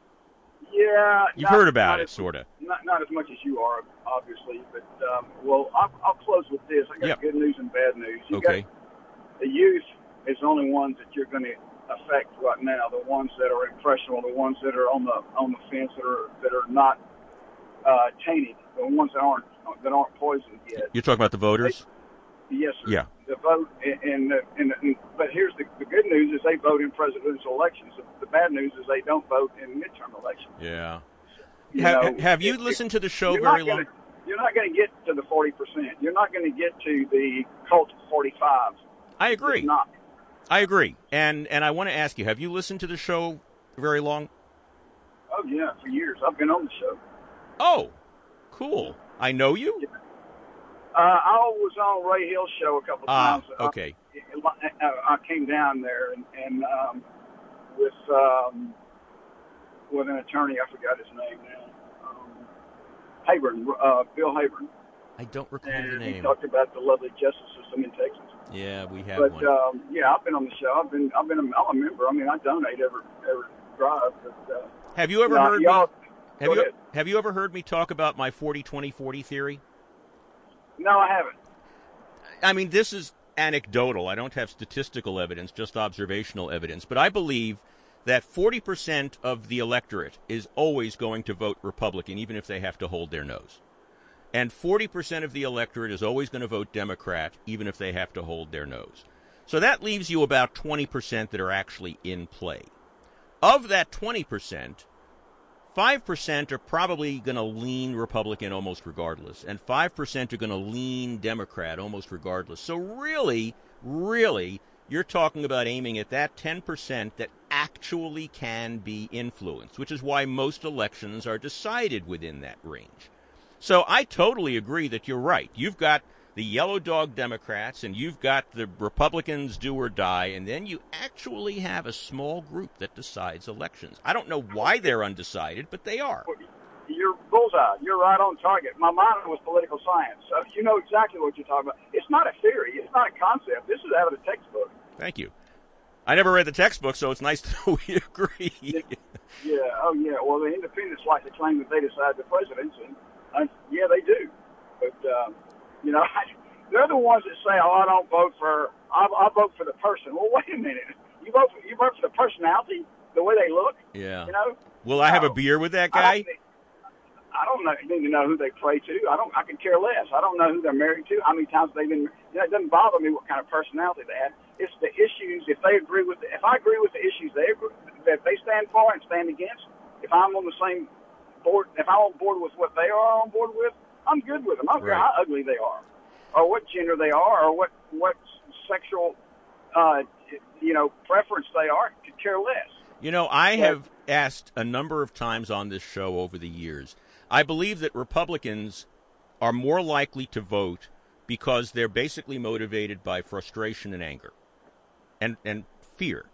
Yeah. You've not, heard about not it, as, sort of. Not, not as much as you are, obviously. But, um, well, I'll, I'll close with this. I got yep. good news and bad news. You okay. Got, the youth is the only ones that you're going to affect right now. The ones that are impressionable, the ones that are on the on the fence, that are that are not uh, tainted, the ones that aren't that aren't poisoned yet. You're talking about the voters? They, yes, sir. Yeah. The vote, and, and, and, and but here's the, the good news is they vote in presidential elections. The, the bad news is they don't vote in midterm elections. Yeah. You have, know, have you it, listened to the show you're very not gonna, long? You're not going to get to the forty percent. You're not going to get to the cult of forty-five. I agree. It's not. I agree. And and I want to ask you, have you listened to the show very long? Oh, yeah, for years. I've been on the show. Oh, cool. I know you? Yeah. Uh, I was on Ray Hill's show a couple of ah, times. okay. I, I, I came down there and, and um, with um, with an attorney, I forgot his name now, um, Hayburn, uh, Bill Hayburn. I don't recall and the name. He talked about the lovely justice system in Texas. Yeah, we have but, one. um, yeah, I've been on the show. I've been, I've been, a, I'm a member. I mean, I donate every every drive. But, uh, have you ever you know, heard y'all, me? Have you ahead. Have you ever heard me talk about my forty twenty forty theory? No, I haven't. I mean, this is anecdotal. I don't have statistical evidence, just observational evidence. But I believe that forty percent of the electorate is always going to vote Republican, even if they have to hold their nose. And forty percent of the electorate is always going to vote Democrat, even if they have to hold their nose. So that leaves you about twenty percent that are actually in play. Of that twenty percent, five percent are probably going to lean Republican almost regardless, and five percent are going to lean Democrat almost regardless. So really, really, you're talking about aiming at that ten percent that actually can be influenced, which is why most elections are decided within that range. So I totally agree that you're right. You've got the yellow dog Democrats, and you've got the Republicans do or die, and then you actually have a small group that decides elections. I don't know why they're undecided, but they are. You're bullseye. You're right on target. My minor was political science, so you know exactly what you're talking about. It's not a theory. It's not a concept. This is out of the textbook. Thank you. I never read the textbook, so it's nice to know we agree. Yeah. yeah. Oh, yeah. Well, the independents like to claim that they decide the presidency. Uh, yeah, they do. But, um, you know, I, they're the ones that say, oh, I don't vote for, I, I vote for the person. Well, wait a minute. You vote for, you vote for the personality, the way they look? Yeah. You know? Will I have a beer with that guy? I don't, I don't know, need to know who they pray to. I don't. I can care less. I don't know who they're married to, how many times they've been. You know, it doesn't bother me what kind of personality they have. It's the issues. If they agree with, the, if I agree with the issues they agree, that they stand for and stand against, if I'm on the same board, if I'm on board with what they are on board with, I'm good with them. I don't care right. how ugly they are, or what gender they are, or what what sexual, uh, you know, preference they are. I could care less. You know, I have asked a number of times on this show over the years. I believe that Republicans are more likely to vote because they're basically motivated by frustration and anger and, and fear.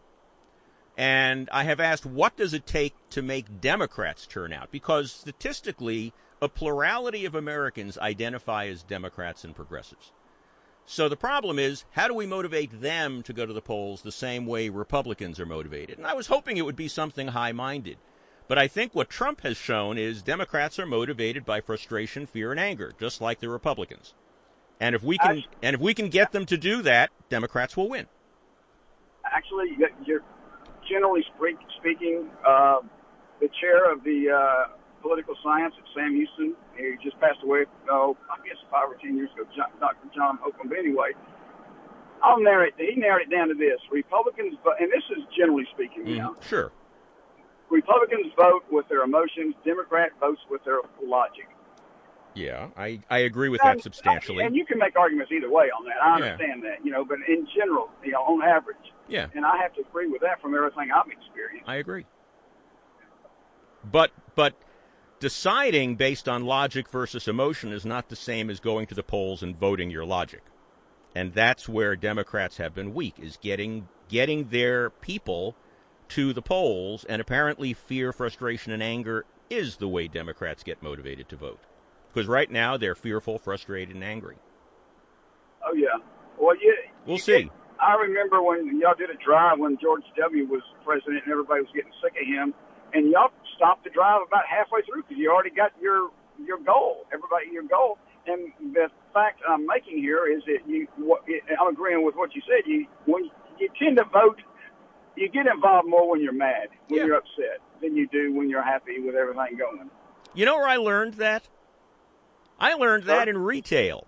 And I have asked, what does it take to make Democrats turn out? Because statistically, a plurality of Americans identify as Democrats and progressives. So the problem is, how do we motivate them to go to the polls the same way Republicans are motivated? And I was hoping it would be something high-minded. But I think what Trump has shown is Democrats are motivated by frustration, fear, and anger, just like the Republicans. And if we can, actually, and if we can get them to do that, Democrats will win. Actually, you're generally speaking, uh, the chair of the uh, political science at Sam Houston, he just passed away, oh, I guess five or ten years ago, John, Doctor John Oakham. But anyway, I'll narrate. He narrowed it down to this: Republicans, and this is generally speaking, you know. Mm, sure. Republicans vote with their emotions. Democrat votes with their logic. Yeah, I, I agree with and, that substantially. And you can make arguments either way on that. I understand yeah. that, you know. But in general, you know, on average, yeah. And I have to agree with that from everything I've experienced. I agree. But but deciding based on logic versus emotion is not the same as going to the polls and voting your logic. And that's where Democrats have been weak, is getting getting their people to the polls, and apparently fear, frustration, and anger is the way Democrats get motivated to vote. Because right now they're fearful, frustrated, and angry. Oh, yeah. Well, yeah. We'll see. Get, I remember when y'all did a drive when George W. was president and everybody was getting sick of him, and y'all stopped the drive about halfway through because you already got your your goal, everybody your goal. And the fact I'm making here is that you, what, I'm agreeing with what you said. You when you tend to vote, you get involved more when you're mad, when yeah. you're upset, than you do when you're happy with everything going. You know where I learned that? I learned that Huh? in retail.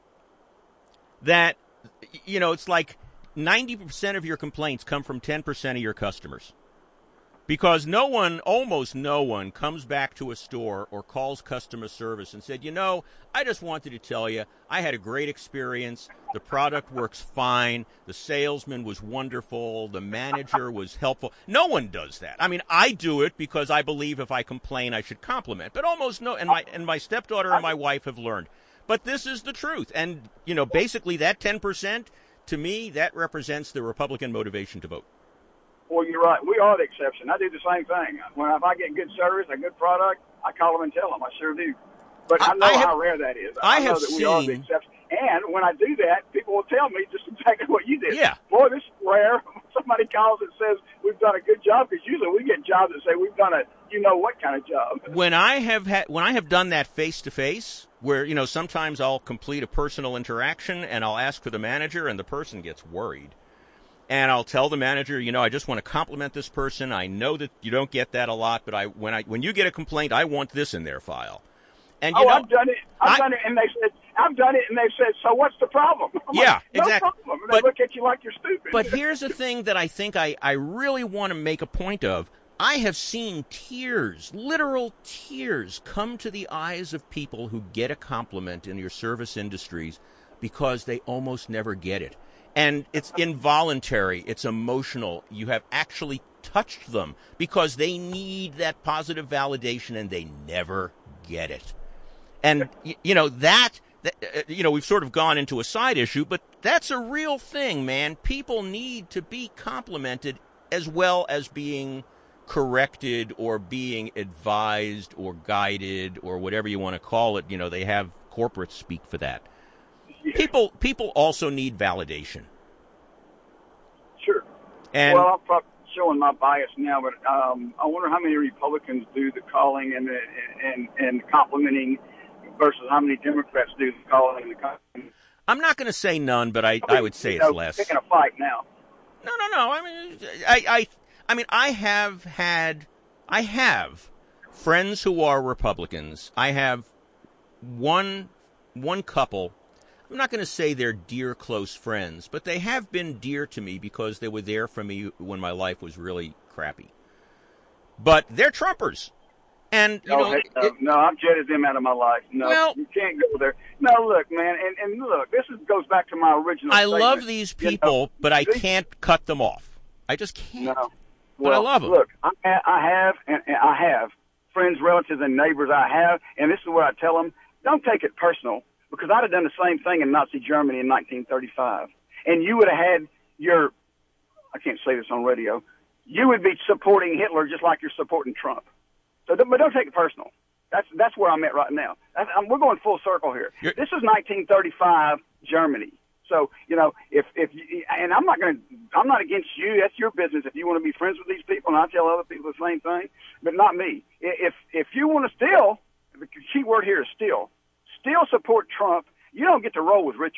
That, you know, it's like ninety percent of your complaints come from ten percent of your customers. Because no one, almost no one, comes back to a store or calls customer service and said, you know, I just wanted to tell you, I had a great experience. The product works fine. The salesman was wonderful. The manager was helpful. No one does that. I mean, I do it because I believe if I complain, I should compliment. But almost no, and my and my stepdaughter and my wife have learned. But this is the truth. And, you know, basically that ten percent, to me, that represents the Republican motivation to vote. Well, you're right. We are the exception. I do the same thing. When if I get good service, a good product, I call them and tell them. I sure do. But I, I know I have, how rare that is. I, I know have that we seen, are the exception. And when I do that, people will tell me just exactly what you did. Yeah. Boy, this is rare. Somebody calls and says we've done a good job, because usually we get jobs that say we've done a you know what kind of job. When I have had, when I have done that face to face, where you know sometimes I'll complete a personal interaction and I'll ask for the manager, and the person gets worried. And I'll tell the manager, you know, I just want to compliment this person. I know that you don't get that a lot, but I when I when you get a complaint, I want this in their file. And you oh, know, I've done it. I've I, done it, and they said I've done it, and they said, so what's the problem? I'm yeah, like, no exactly. problem. And but, they look at you like you're stupid. But here's the thing that I think I, I really want to make a point of. I have seen tears, literal tears, come to the eyes of people who get a compliment in your service industries because they almost never get it. And it's involuntary. It's emotional. You have actually touched them because they need that positive validation, and they never get it. And, you know, that, that, you know, we've sort of gone into a side issue, but that's a real thing, man. People need to be complimented as well as being corrected or being advised or guided or whatever you want to call it. You know, they have corporate speak for that. Yeah. People people also need validation. Sure. And well, I'm probably showing my bias now, but um, I wonder how many Republicans do the calling and the, and and complimenting versus how many Democrats do the calling and the complimenting. I'm not going to say none, but I, I would say you it's know, less. Picking a fight now. No, no, no. I mean, I, I, I mean, I have had, I have friends who are Republicans. I have one, one couple. I'm not going to say they're dear, close friends, but they have been dear to me because they were there for me when my life was really crappy. But they're Trumpers. And, you no, know, hey, no, it, no, I've jetted them out of my life. No, well, you can't go there. No, look, man, and, and look, this is, goes back to my original I statement. love these people, you know, but I these, can't cut them off. I just can't. No. But well, I love them. Look, I, I have, and, and I have friends, relatives, and neighbors I have, and this is what I tell them: don't take it personal, because I'd have done the same thing in Nazi Germany in nineteen thirty-five, and you would have had your, I can't say this on radio, you would be supporting Hitler just like you're supporting Trump. So, but don't take it personal. That's that's where I'm at right now. That's, I'm, we're going full circle here. You're, this is nineteen thirty-five Germany. So, you know, if if you, and I'm not going to, I'm not against you. That's your business. If you want to be friends with these people, and I tell other people the same thing, but not me. If if you want to still, the key word here is still, still support Trump, you don't get to roll with Richard.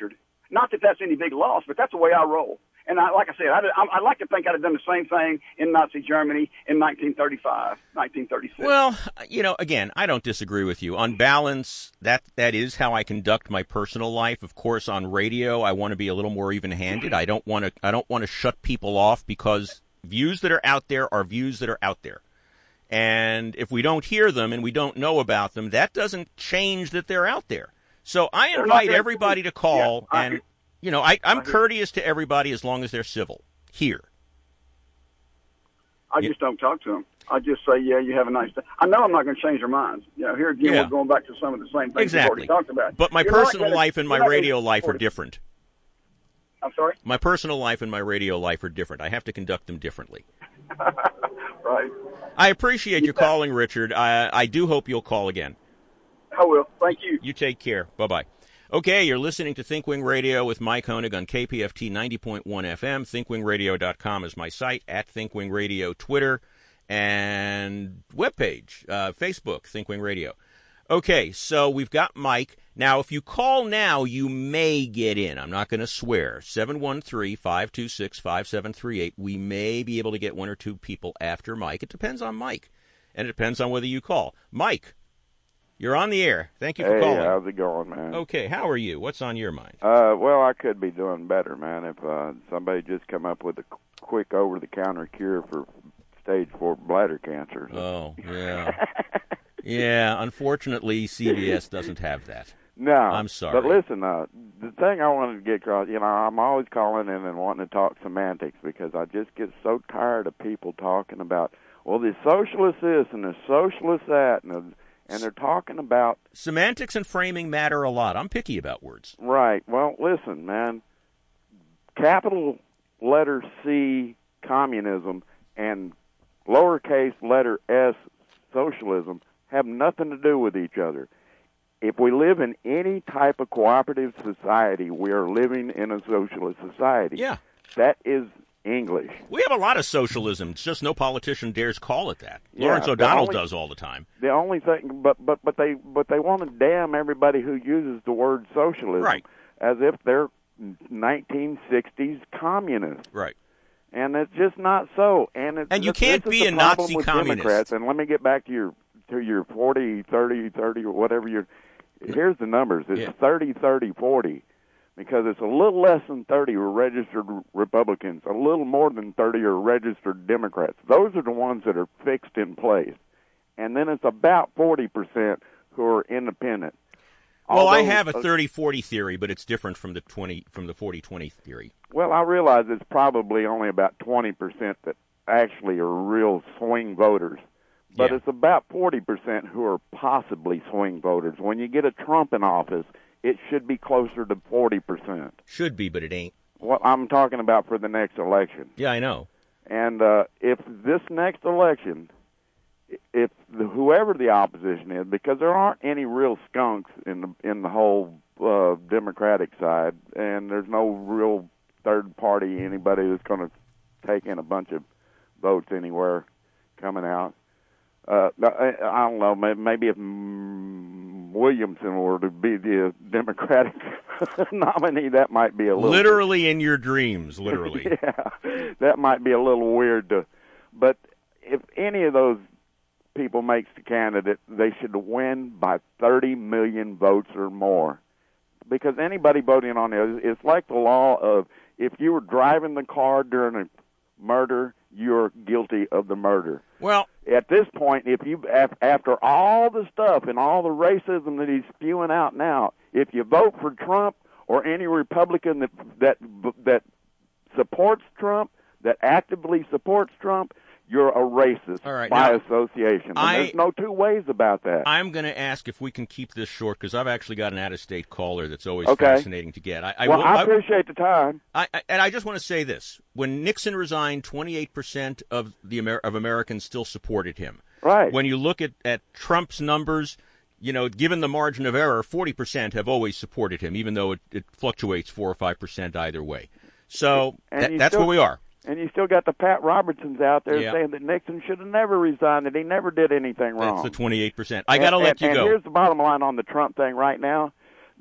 Not that that's any big loss, but that's the way I roll. And I, like I said, I, I, I'd like to think I'd have done the same thing in Nazi Germany in nineteen thirty-five, nineteen thirty-six. Well, you know, again, I don't disagree with you. On balance, that that is how I conduct my personal life. Of course, on radio, I want to be a little more even-handed. I don't want to I don't want to shut people off because views that are out there are views that are out there. And if we don't hear them and we don't know about them, that doesn't change that they're out there. So I invite everybody to call, yeah, and, you know, I, I'm courteous to everybody as long as they're civil here. I just don't talk to them. I just say, yeah, you have a nice day. I know I'm not going to change their minds. You know, here again, yeah. we're going back to some of the same things exactly. we've already talked about. But my you're personal gonna, life and my radio life are different. I'm sorry? My personal life and my radio life are different. I have to conduct them differently. Right. I appreciate your calling, Richard. I, I do hope you'll call again. I will. Thank you. You take care. Bye-bye. Okay, you're listening to Thinkwing Radio with Mike Honig on K P F T ninety point one F M. thinkwing radio dot com is my site, at Thinkwing Radio, Twitter, and webpage, uh, Facebook, Thinkwing Radio. Okay, so we've got Mike. Now, if you call now, you may get in. I'm not going to swear. seven one three, five two six, five seven three eight. We may be able to get one or two people after Mike. It depends on Mike, and it depends on whether you call. Mike, you're on the air. Thank you for hey, calling. Hey, how's it going, man? Okay, how are you? What's on your mind? Uh, well, I could be doing better, man, if uh, somebody just come up with a quick over-the-counter cure for stage four bladder cancer. Oh, yeah. Yeah, unfortunately, C V S doesn't have that. No. I'm sorry. But listen, uh, the thing I wanted to get across, you know, I'm always calling in and wanting to talk semantics because I just get so tired of people talking about, well, the socialist this and the socialist that, and the, and they're talking about... Semantics and framing matter a lot. I'm picky about words. Right. Well, listen, man. Capital letter C, communism, and lowercase letter S, socialism, have nothing to do with each other. If we live in any type of cooperative society, we are living in a socialist society. Yeah. That is English. We have a lot of socialism. It's just no politician dares call it that. Yeah, Lawrence O'Donnell only, does all the time. The only thing, but but but they but they want to damn everybody who uses the word socialism, right, as if they're nineteen sixties communists. Right. And it's just not so. And it's, and you it's, can't be a Nazi communist. Democrats. And let me get back to your to your forty, thirty, thirty, or whatever your. Here's the numbers. It's yeah. thirty, thirty, forty. Because it's a little less than thirty are registered Republicans, a little more than thirty are registered Democrats. Those are the ones that are fixed in place. And then it's about forty percent who are independent. Well, Although, I have a thirty forty theory, but it's different from the twenty from the forty twenty theory. Well, I realize it's probably only about twenty percent that actually are real swing voters. But yeah. it's about forty percent who are possibly swing voters. When you get a Trump in office, it should be closer to forty percent. Should be, but it ain't. Well, I'm talking about for the next election. Yeah, I know. And uh, if this next election, if the, whoever the opposition is, because there aren't any real skunks in the in the whole uh, Democratic side, and there's no real third party, anybody that's going to take in a bunch of votes anywhere coming out. Uh, I, I don't know. Maybe if Williamson were to be the Democratic nominee, that might be a little literally in your dreams. Literally, yeah, that might be a little weird. To, but if any of those people makes the candidate, they should win by thirty million votes or more. Because anybody voting on it, it's like the law of if you were driving the car during a murder, you're guilty of the murder. Well, at this point, if you after all the stuff and all the racism that he's spewing out now, if you vote for Trump or any Republican that that that supports Trump, that actively supports Trump, you're a racist all right, by now, association. And I, there's no two ways about that. I'm going to ask if we can keep this short because I've actually got an out-of-state caller that's always okay. fascinating to get. I, I well, will, I appreciate I, the time. I, I, and I just want to say this. When Nixon resigned, twenty-eight percent of the Amer- of Americans still supported him. Right. When you look at, at Trump's numbers, you know, given the margin of error, forty percent have always supported him, even though it, it fluctuates four or five percent either way. So that, that's still, where we are. And you still got the Pat Robertsons out there yeah. saying that Nixon should have never resigned, that he never did anything wrong. That's the twenty-eight percent. I got to let and, you and go. And here's the bottom line on the Trump thing right now.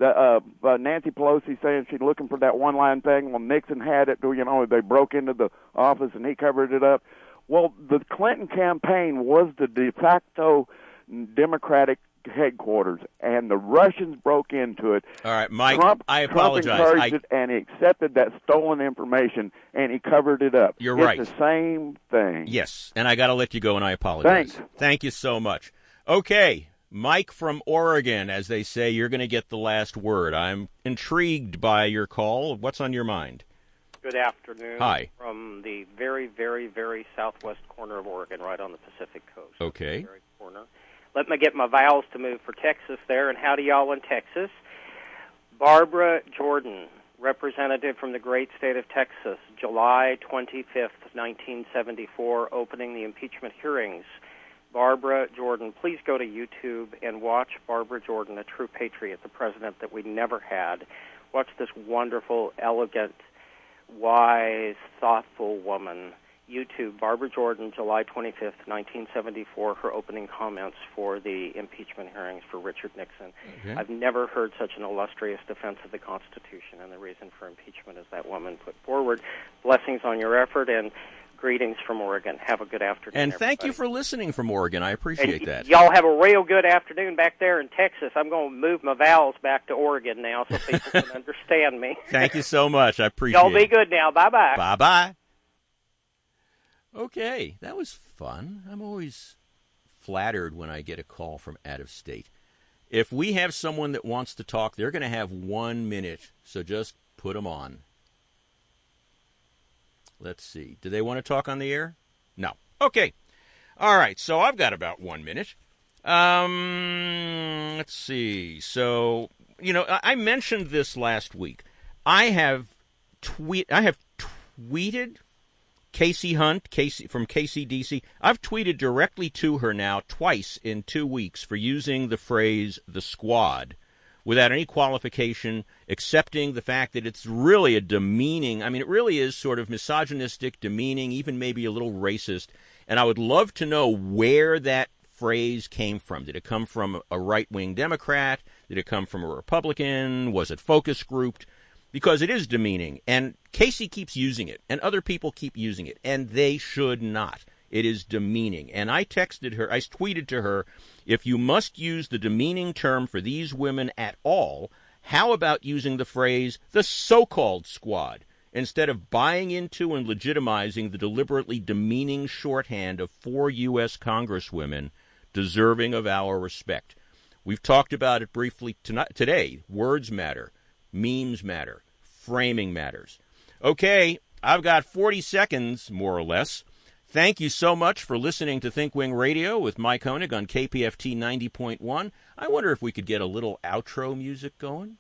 the uh, uh, Nancy Pelosi saying she's looking for that one-line thing. Well, Nixon had it. You know, they broke into the office and he covered it up. Well, the Clinton campaign was the de facto Democratic headquarters, and the Russians broke into it. All right, Mike, Trump, I apologize. Trump encouraged I... it, and he accepted that stolen information, and he covered it up. You're it's right. It's the same thing. Yes, and I got to let you go, and I apologize. Thanks. Thank you so much. Okay, Mike from Oregon, as they say, you're going to get the last word. I'm intrigued by your call. What's on your mind? Good afternoon. Hi. From the very, very, very southwest corner of Oregon, right on the Pacific coast. Okay. Very corner. Let me get my vowels to move for Texas there, and howdy y'all in Texas. Barbara Jordan, representative from the great state of Texas, July twenty-fifth, nineteen seventy-four, opening the impeachment hearings. Barbara Jordan, please go to YouTube and watch Barbara Jordan, a true patriot, the president that we never had. Watch this wonderful, elegant, wise, thoughtful woman. YouTube, Barbara Jordan, July twenty-fifth, nineteen seventy-four, her opening comments for the impeachment hearings for Richard Nixon. Okay. I've never heard such an illustrious defense of the Constitution, and the reason for impeachment is that woman put forward. Blessings on your effort, and greetings from Oregon. Have a good afternoon, And thank everybody. you for listening from Oregon. I appreciate and that. Y'all have a real good afternoon back there in Texas. I'm going to move my vowels back to Oregon now so people can understand me. Thank you so much. I appreciate Y'all be it. good now. Bye-bye. Bye-bye. Okay, that was fun. I'm always flattered when I get a call from out of state. If we have someone that wants to talk, they're going to have one minute, so just put them on. Let's see. Do they want to talk on the air? No. Okay. All right, so I've got about one minute. Um, let's see. So, you know, I mentioned this last week. I have tweet. I have tweeted Casey Hunt, Casey from K C D C. I've tweeted directly to her now twice in two weeks for using the phrase "the squad" without any qualification, accepting the fact that it's really a demeaning. I mean, it really is sort of misogynistic, demeaning, even maybe a little racist. And I would love to know where that phrase came from. Did it come from a right-wing Democrat? Did it come from a Republican? Was it focus grouped? Because it is demeaning, and Casey keeps using it, and other people keep using it, and they should not. It is demeaning. And I texted her, I tweeted to her, if you must use the demeaning term for these women at all, how about using the phrase, the so-called squad, instead of buying into and legitimizing the deliberately demeaning shorthand of four U S congresswomen deserving of our respect. We've talked about it briefly tonight, today. Words matter. Memes matter. Framing matters. Okay, I've got forty seconds, more or less. Thank you so much for listening to ThinkWing Radio with Mike Honig on K P F T ninety point one. I wonder if we could get a little outro music going?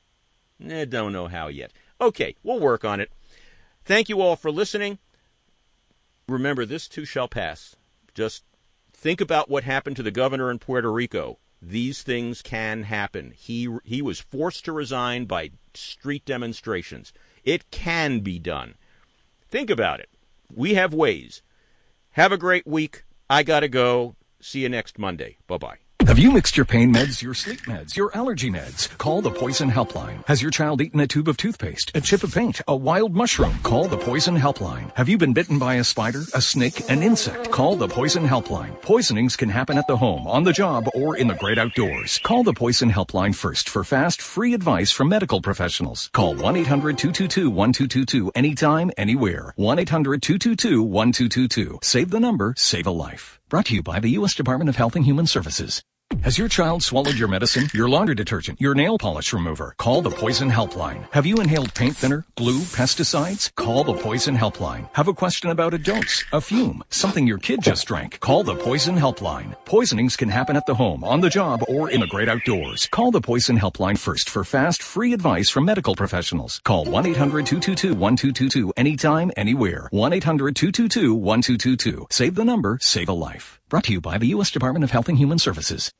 Eh, don't know how yet. Okay, we'll work on it. Thank you all for listening. Remember, this too shall pass. Just think about what happened to the governor in Puerto Rico. These things can happen. He he was forced to resign by street demonstrations. It can be done. Think about it. We have ways. Have a great week. I got to go. See you next Monday. Bye-bye. Have you mixed your pain meds, your sleep meds, your allergy meds? Call the Poison Helpline. Has your child eaten a tube of toothpaste, a chip of paint, a wild mushroom? Call the Poison Helpline. Have you been bitten by a spider, a snake, an insect? Call the Poison Helpline. Poisonings can happen at the home, on the job, or in the great outdoors. Call the Poison Helpline first for fast, free advice from medical professionals. Call one eight hundred two two two one two two two anytime, anywhere. one eight hundred two two two one two two two. Save the number, save a life. Brought to you by the U S Department of Health and Human Services. Has your child swallowed your medicine, your laundry detergent, your nail polish remover? Call the Poison Helpline. Have you inhaled paint thinner, glue, pesticides? Call the Poison Helpline. Have a question about a dose, a fume, something your kid just drank? Call the Poison Helpline. Poisonings can happen at the home, on the job, or in the great outdoors. Call the Poison Helpline first for fast, free advice from medical professionals. Call one eight hundred two two two one two two two anytime, anywhere. one eight hundred two two two one two two two. Save the number, save a life. Brought to you by the U S Department of Health and Human Services.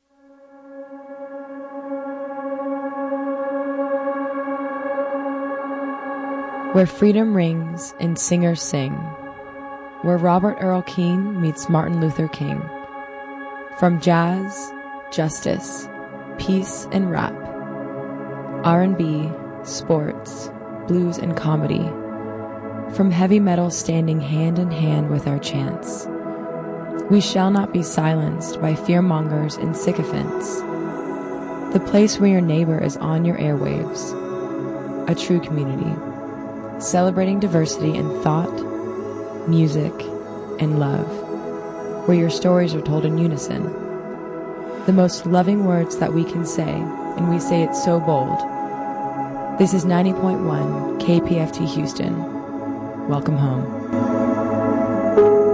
Where freedom rings and singers sing. Where Robert Earl Keen meets Martin Luther King. From jazz, justice, peace, and rap. R and B, sports, blues, and comedy. From heavy metal standing hand in hand with our chants. We shall not be silenced by fearmongers and sycophants. The place where your neighbor is on your airwaves. A true community, celebrating diversity in thought, music, and love, where your stories are told in unison. The most loving words that we can say, and we say it so bold. This is ninety point one K P F T Houston. Welcome home.